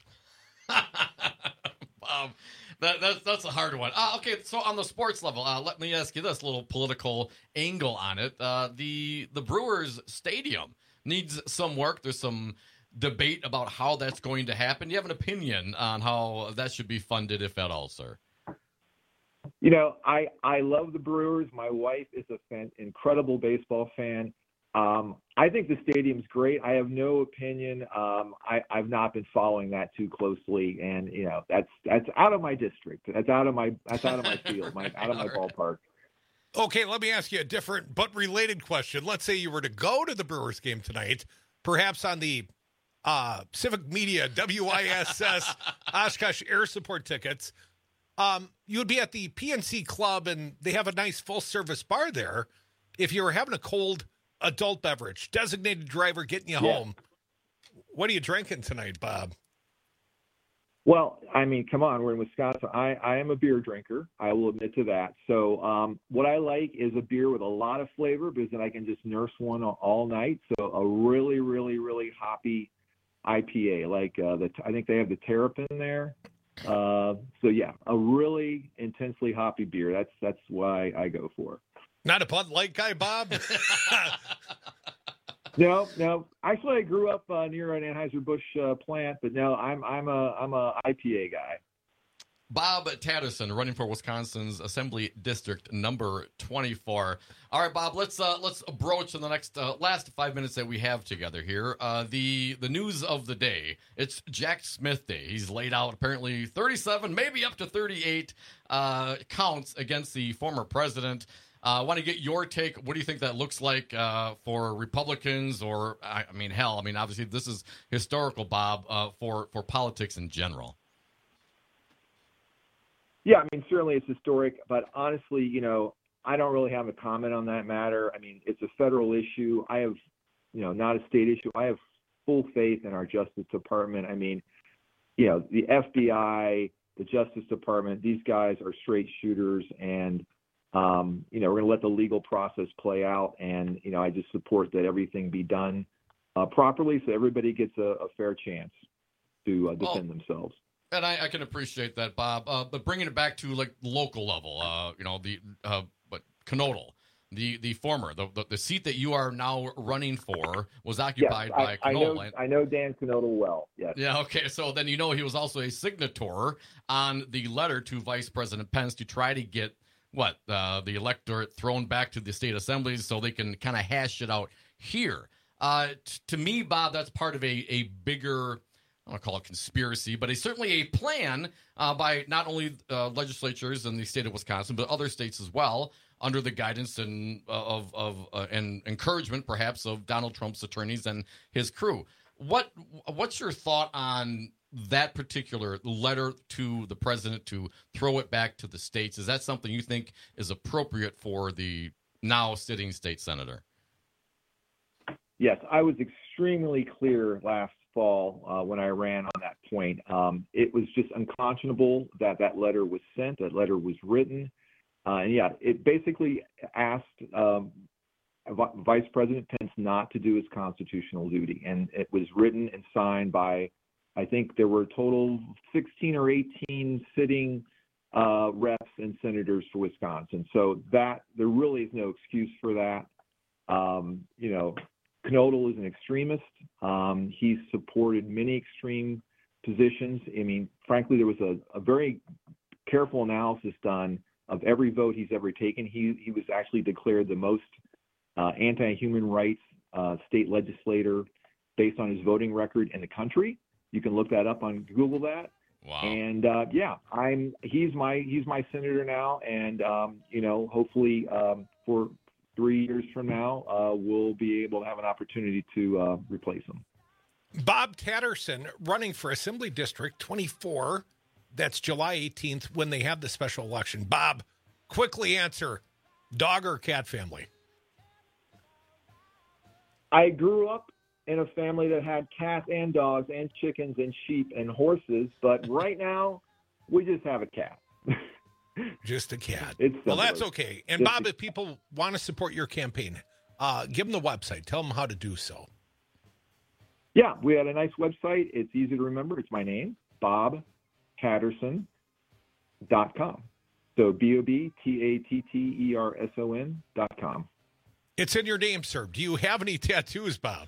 That's a hard one. Okay, so on the sports level, let me ask you this little political angle on it. The Brewers Stadium needs some work. There's some debate about how that's going to happen. Do you have an opinion on how that should be funded, if at all, sir? I love the Brewers. My wife is an incredible baseball fan. I think the stadium's great. I have no opinion. I've not been following that too closely, and that's out of my district. That's out of my field. Out of my ballpark. Okay, let me ask you a different but related question. Let's say you were to go to the Brewers game tonight, perhaps on the Civic Media WISS Oshkosh Air Support tickets. You would be at the PNC Club, and they have a nice full-service bar there. If you were having a cold adult beverage, designated driver getting you home, what are you drinking tonight, Bob? Well, I mean, come on, we're in Wisconsin. I am a beer drinker. I will admit to that. So what I like is a beer with a lot of flavor, because then I can just nurse one all night. So a really, really, really hoppy IPA, like I think they have the Terrapin there. So yeah, a really intensely hoppy beer. That's why I go for. Not a Bud Light guy, Bob? No. Actually, I grew up near an Anheuser-Busch plant, but no, I'm a IPA guy. Bob Tatterson, running for Wisconsin's Assembly District number 24. All right, Bob, let's broach in the next last 5 minutes that we have together here. The news of the day. It's Jack Smith Day. He's laid out apparently 37, maybe up to 38 counts against the former president. I want to get your take. What do you think that looks like for Republicans, or obviously this is historical, Bob, for politics in general. Yeah, I mean, certainly it's historic, but honestly, I don't really have a comment on that matter. I mean, it's a federal issue. I have, not a state issue. I have full faith in our Justice Department. I mean, the FBI, the Justice Department, these guys are straight shooters, and, we're going to let the legal process play out. And, I just support that everything be done properly so everybody gets a fair chance to defend themselves. And I can appreciate that, Bob. But bringing it back to like local level, Knodel, the former, the seat that you are now running for was occupied by Knodel. I know Dan Knodel well. Yes. Yeah. Okay. So then he was also a signator on the letter to Vice President Pence to try to get the electorate thrown back to the state assemblies so they can kind of hash it out here. To me, Bob, that's part of a bigger, I don't want to call it conspiracy, but it's certainly a plan by not only legislatures in the state of Wisconsin, but other states as well, under the guidance and and encouragement, perhaps, of Donald Trump's attorneys and his crew. What's your thought on that particular letter to the president to throw it back to the states? Is that something you think is appropriate for the now sitting state senator? Yes, I was extremely clear last fall when I ran on that point. It was just unconscionable that letter was sent, that letter was written. It basically asked Vice President Pence not to do his constitutional duty. And it was written and signed by, I think there were a total 16 or 18 sitting reps and senators for Wisconsin. So there really is no excuse for that. Knodel is an extremist. He's supported many extreme positions. I mean, frankly, there was a very careful analysis done of every vote he's ever taken. He was actually declared the most anti-human rights state legislator based on his voting record in the country. You can look that up on Google that. Wow. And he's my senator now, and hopefully for 3 years from now, we'll be able to have an opportunity to replace him. Bob Tatterson, running for Assembly District 24. That's July 18th when they have the special election. Bob, quickly answer, dog or cat family? I grew up in a family that had cats and dogs and chickens and sheep and horses, but right now we just have a cat. Just a cat. Well, that's okay. And Bob, if people want to support your campaign, give them the website. Tell them how to do so. Yeah, we had a nice website. It's easy to remember. It's my name, BobTatterson.com. So BobTatterson.com. It's in your name, sir. Do you have any tattoos, Bob?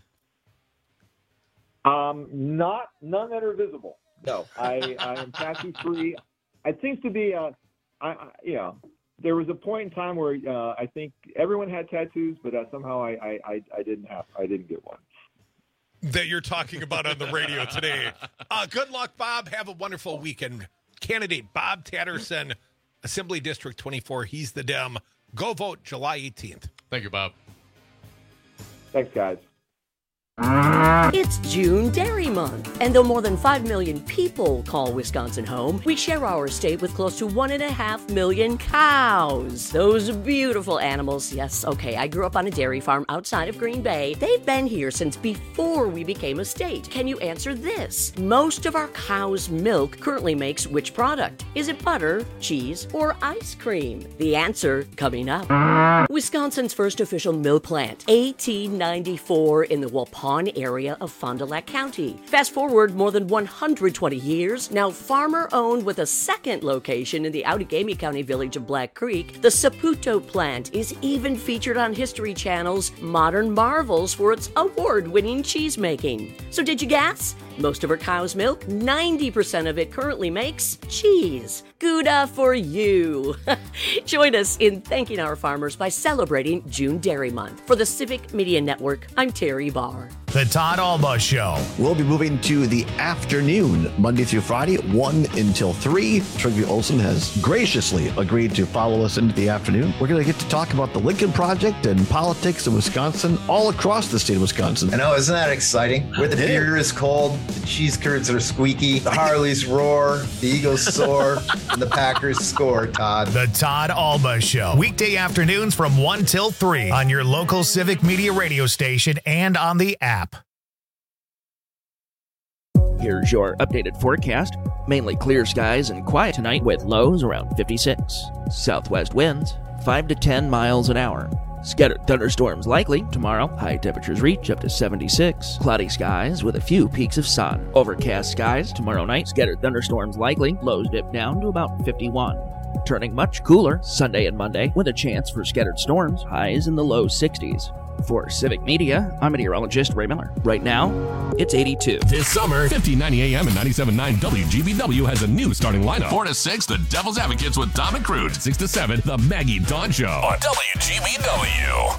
None that are visible. No, I am tattoo free. It seems to be there was a point in time where I think everyone had tattoos, but somehow I didn't get one. That you're talking about on the radio today. Good luck, Bob. Have a wonderful weekend. Candidate Bob Tatterson, Assembly District 24. He's the Dem. Go vote July 18th. Thank you, Bob. Thanks, guys. It's June Dairy Month, and though more than 5 million people call Wisconsin home, we share our state with close to 1.5 million cows. Those beautiful animals. Yes, okay, I grew up on a dairy farm outside of Green Bay. They've been here since before we became a state. Can you answer this? Most of our cow's milk currently makes which product? Is it butter, cheese, or ice cream? The answer coming up. Wisconsin's first official milk plant, 1894 in the Waupun Han area of Fond du Lac County. Fast forward more than 120 years, now farmer-owned with a second location in the Outagamie County village of Black Creek, the Saputo plant is even featured on History Channel's Modern Marvels for its award-winning cheese making. So did you guess? Most of her cow's milk, 90% of it currently makes cheese. Gouda for you. Join us in thanking our farmers by celebrating June Dairy Month. For the Civic Media Network, I'm Terry Barr. The Todd Alba Show. We'll be moving to the afternoon, Monday through Friday, 1 until 3. Trygve Olsen has graciously agreed to follow us into the afternoon. We're going to get to talk about the Lincoln Project and politics in Wisconsin, all across the state of Wisconsin. I know, isn't that exciting? Where the beer is cold, the cheese curds are squeaky, the Harleys roar, the Eagles soar, and the Packers score, Todd. The Todd Alba Show. Weekday afternoons from 1 till 3 on your local Civic Media radio station and on the app. Here's your updated forecast. Mainly clear skies and quiet tonight with lows around 56. Southwest winds 5 to 10 miles an hour. Scattered thunderstorms likely tomorrow. High temperatures reach up to 76. Cloudy skies with a few peaks of sun. Overcast skies tomorrow night. Scattered thunderstorms likely. Lows dip down to about 51. Turning much cooler Sunday and Monday with a chance for scattered storms. Highs in the low 60s. For Civic Media, I'm meteorologist Ray Miller. Right now, it's 82. This summer, 1590 AM and 97.9 WGBW has a new starting lineup. 4 to 6, the Devil's Advocates with Dom and Crude. 6 to 7, the Maggie Dawn Show on WGBW.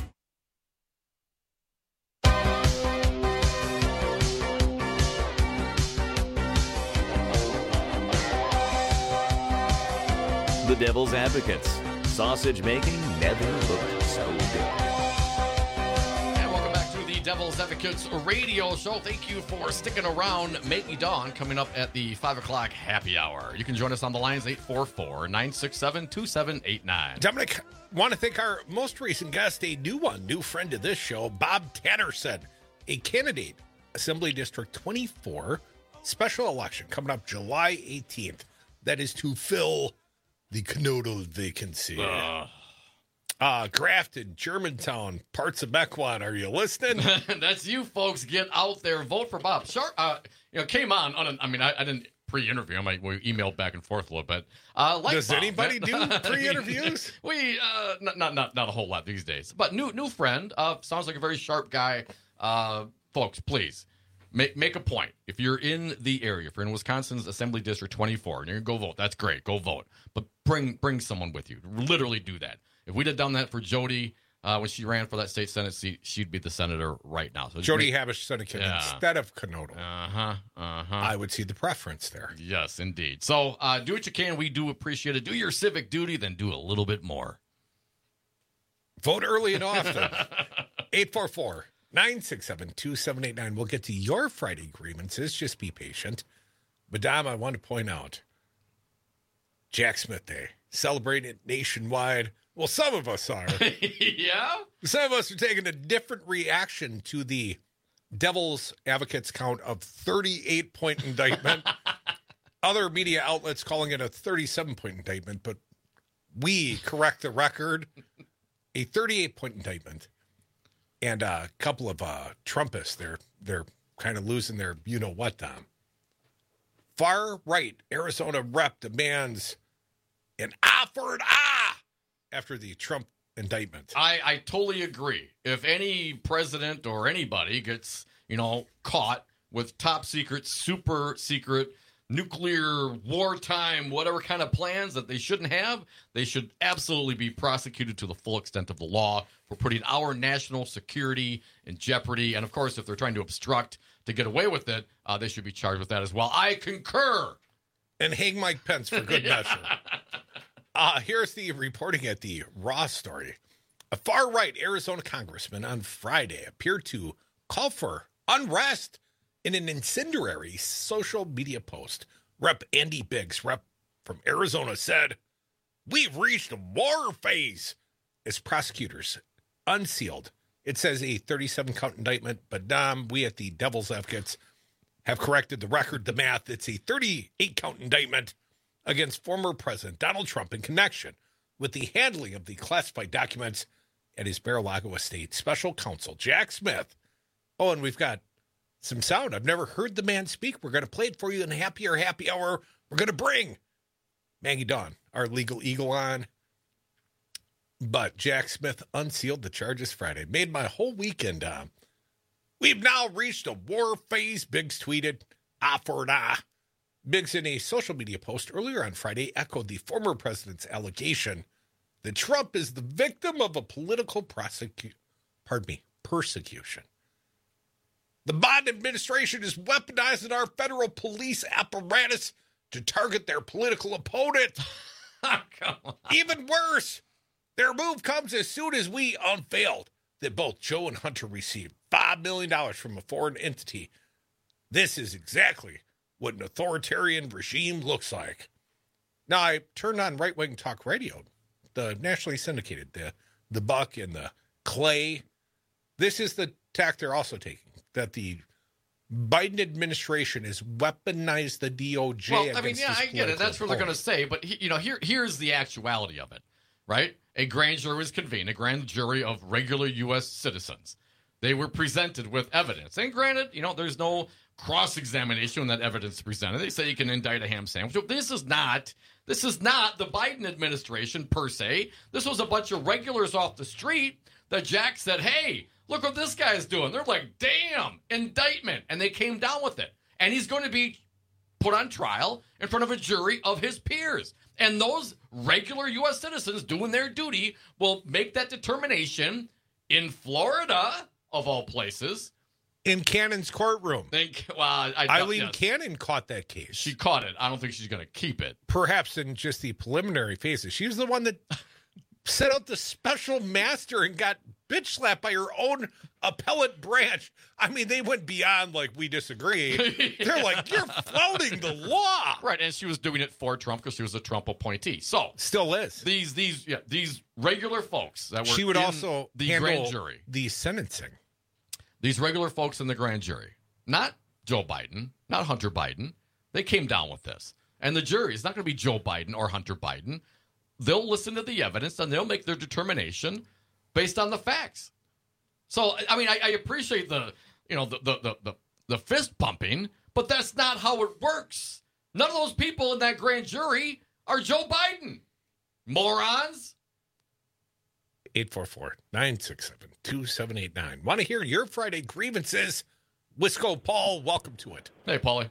The Devil's Advocates. Sausage making never looked so good. Devil's Advocates radio show. Thank you for sticking around. Maggie Dawn coming up at the 5 o'clock happy hour. You can join us on the lines 844-967-2789. Dominic, want to thank our most recent guest, a new friend of this show, Bob Tatterson, a candidate, Assembly District 24, special election coming up July 18th. That is to fill the Knodel vacancy. Grafton, Germantown, parts of Mequon. Are you listening? That's you folks. Get out there. Vote for Bob. Sharp, came on I didn't pre-interview him. We emailed back and forth a little bit. Does Bob. Anybody do pre-interviews? We not a whole lot these days. But new friend. Sounds like a very sharp guy. Folks, please make a point. If you're in the area, if you're in Wisconsin's Assembly District 24, and you're gonna go vote, that's great. Go vote. But bring someone with you. Literally do that. If we'd have done that for Jody when she ran for that state Senate seat, she'd be the senator right now. So Jody Habush Seneca instead of Knodel. I would see the preference there. Yes, indeed. So do what you can. We do appreciate it. Do your civic duty, then do a little bit more. Vote early and often. 844-967-2789. We'll get to your Friday grievances. Just be patient. Madame, I want to point out Jack Smith Day. Celebrated nationwide. Well, some of us are. Yeah? Some of us are taking a different reaction to the Devil's Advocates count of 38-point indictment. Other media outlets calling it a 37-point indictment, but we correct the record. A 38-point indictment. And a couple of Trumpists, they're kind of losing their you-know-what, Dom. Far-right Arizona rep demands an eye for an eye after the Trump indictment. I totally agree. If any president or anybody gets, caught with top secret, super secret, nuclear, wartime, whatever kind of plans that they shouldn't have, they should absolutely be prosecuted to the full extent of the law for putting our national security in jeopardy. And, of course, if they're trying to obstruct to get away with it, they should be charged with that as well. I concur. And hang Mike Pence for good measure. Here's the reporting at the Raw story. A far-right Arizona congressman on Friday appeared to call for unrest in an incendiary social media post. Rep. Andy Biggs, rep from Arizona, said, "We've reached a war phase," as prosecutors unsealed. It says a 37-count indictment, but Dom, we at the Devil's Advocates have corrected the record, the math. It's a 38-count indictment against former President Donald Trump in connection with the handling of the classified documents at his Mar-a-Lago estate. Special counsel Jack Smith Oh, and we've got some sound. I've never heard the man speak. We're going to play it for you in Happy Hour. We're going to bring Maggie Dawn, our legal eagle, on. But Jack Smith unsealed the charges Friday. Made my whole weekend. We've now reached a war phase, Biggs tweeted. For an ah. Biggs, in a social media post earlier on Friday, echoed the former president's allegation that Trump is the victim of a political persecution. The Biden administration is weaponizing our federal police apparatus to target their political opponent. Come on. Even worse, their move comes as soon as we unveiled that both Joe and Hunter received $5 million from a foreign entity. This is exactly what an authoritarian regime looks like. Now, I turned on right-wing talk radio, the nationally syndicated, the Buck and the Clay. This is the tack they're also taking, that the Biden administration has weaponized the DOJ. Well, I mean, yeah, I get it. That's what they're going to say. But, here's the actuality of it, right? A grand jury was convened, a grand jury of regular U.S. citizens. They were presented with evidence. And granted, there's no cross-examination when that evidence is presented. They say you can indict a ham sandwich. This is not the Biden administration per se. This was a bunch of regulars off the street that Jack said, hey, look what this guy's doing. They're like, damn, indictment. And they came down with it. And he's going to be put on trial in front of a jury of his peers. And those regular U.S. citizens doing their duty will make that determination in Florida, of all places. In Cannon's courtroom. Eileen yes. Cannon caught that case. She caught it. I don't think she's going to keep it. Perhaps in just the preliminary phases. She was the one that set out the special master and got bitch slapped by her own appellate branch. I mean, they went beyond we disagree. They're like, you're flouting the law. Right, and she was doing it for Trump because she was a Trump appointee. So still is. These regular folks that were she would also the grand jury. The sentencing. These regular folks in the grand jury, not Joe Biden, not Hunter Biden, they came down with this. And the jury is not going to be Joe Biden or Hunter Biden. They'll listen to the evidence and they'll make their determination based on the facts. So, I mean, I appreciate the fist pumping, but that's not how it works. None of those people in that grand jury are Joe Biden. Morons. 844-967-2789. Want to hear your Friday grievances? Wisco Paul, welcome to it. Hey, Paulie.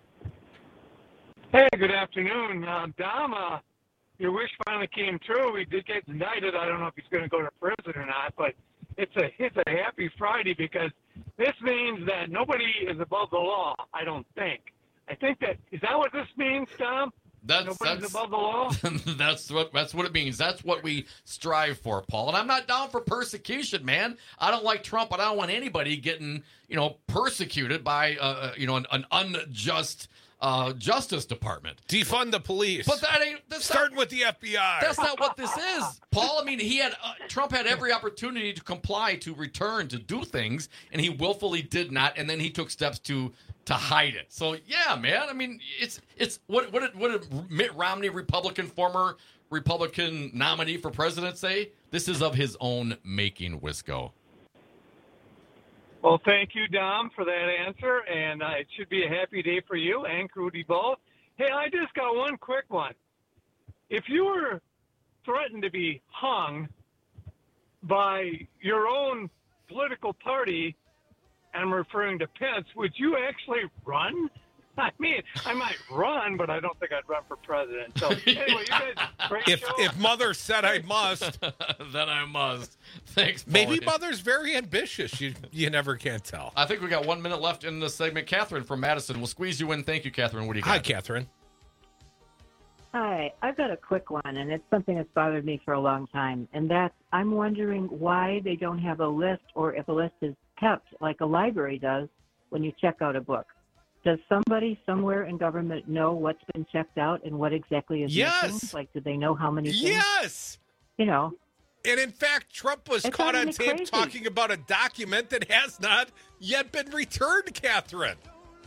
Hey, good afternoon. Dom, your wish finally came true. He did get indicted. I don't know if he's going to go to prison or not, but it's a happy Friday because this means that nobody is above the law, I don't think. Is that what this means, Dom? Nobody's above the law? That's what it means. That's what we strive for, Paul. And I'm not down for persecution, man. I don't like Trump, but I don't want anybody getting, persecuted by, an unjust Justice Department. Defund the police. But starting with the FBI. That's not what this is, Paul. I mean, Trump had every opportunity to comply, to return, to do things, and he willfully did not. And then he took steps to hide it. So yeah, man. I mean, it's what did Mitt Romney, former Republican nominee for president, say? This is of his own making, Wisco. Well, thank you, Dom, for that answer, and it should be a happy day for you and Crudy both. Hey, I just got one quick one. If you were threatened to be hung by your own political party, and I'm referring to Pence, would you actually run? I mean, I might run, but I don't think I'd run for president. So anyway, you guys, great show. If Mother said I must, then I must. Thanks, Paulie. Maybe Mother's very ambitious. You never can tell. I think we got 1 minute left in this segment. Catherine from Madison, we'll squeeze you in. Thank you, Catherine. What do you got? Hi, Catherine. Hi, I've got a quick one, and it's something that's bothered me for a long time, and that's I'm wondering why they don't have a list, or if a list is kept like a library does when you check out a book. Does somebody somewhere in government know what's been checked out and what exactly is missing? Like, do they know how many things? Yes! And in fact, Trump was caught on tape talking about a document that has not yet been returned, Catherine.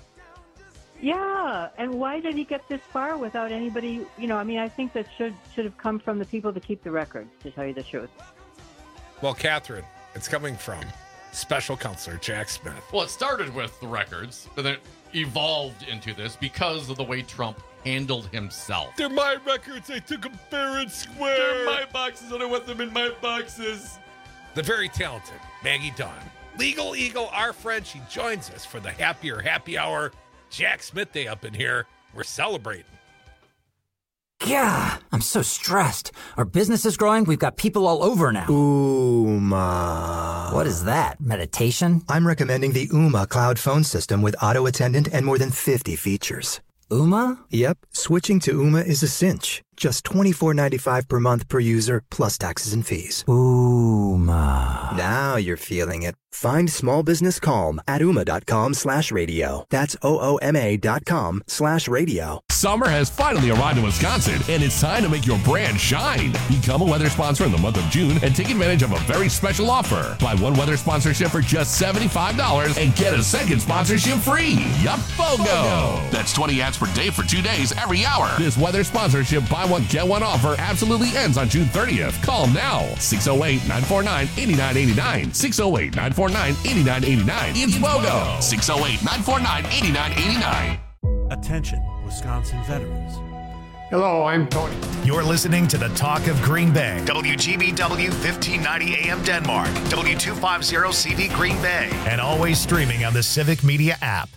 Yeah, and why did he get this far without anybody, I think that should have come from the people that keep the records, to tell you the truth. Well, Catherine, it's coming from special counselor Jack Smith. Well, it started with the records, but then it evolved into this because of the way Trump handled himself. They're my records. I took them fair and square. They're my boxes, and I want them in my boxes. The very talented Maggie Dunn. Legal Eagle, our friend, she joins us for the Happier Happy Hour. Jack Smith Day up in here. We're celebrating. Yeah, I'm so stressed. Our business is growing. We've got people all over now. Ooma. What is that? Meditation? I'm recommending the Ooma cloud phone system with auto attendant and more than 50 features. Ooma? Yep. Switching to Ooma is a cinch. Just $24.95 per month per user, plus taxes and fees. Ooma. Now you're feeling it. Find small business calm at ooma.com/radio. That's OOMA.com/radio. Summer has finally arrived in Wisconsin, and it's time to make your brand shine. Become a weather sponsor in the month of June and take advantage of a very special offer. Buy one weather sponsorship for just $75 and get a second sponsorship free. Yup, BOGO. That's 20 ads per day for 2 days every hour. This weather sponsorship buy one, get one offer absolutely ends on June 30th. Call now. 608-949-8989. 608-949-8989. It's BOGO. 608-949-8989. Attention, Wisconsin veterans. Hello, I'm Tony. You're listening to the Talk of Green Bay. WGBW 1590 AM Denmark. W250 CV Green Bay. And always streaming on the Civic Media app.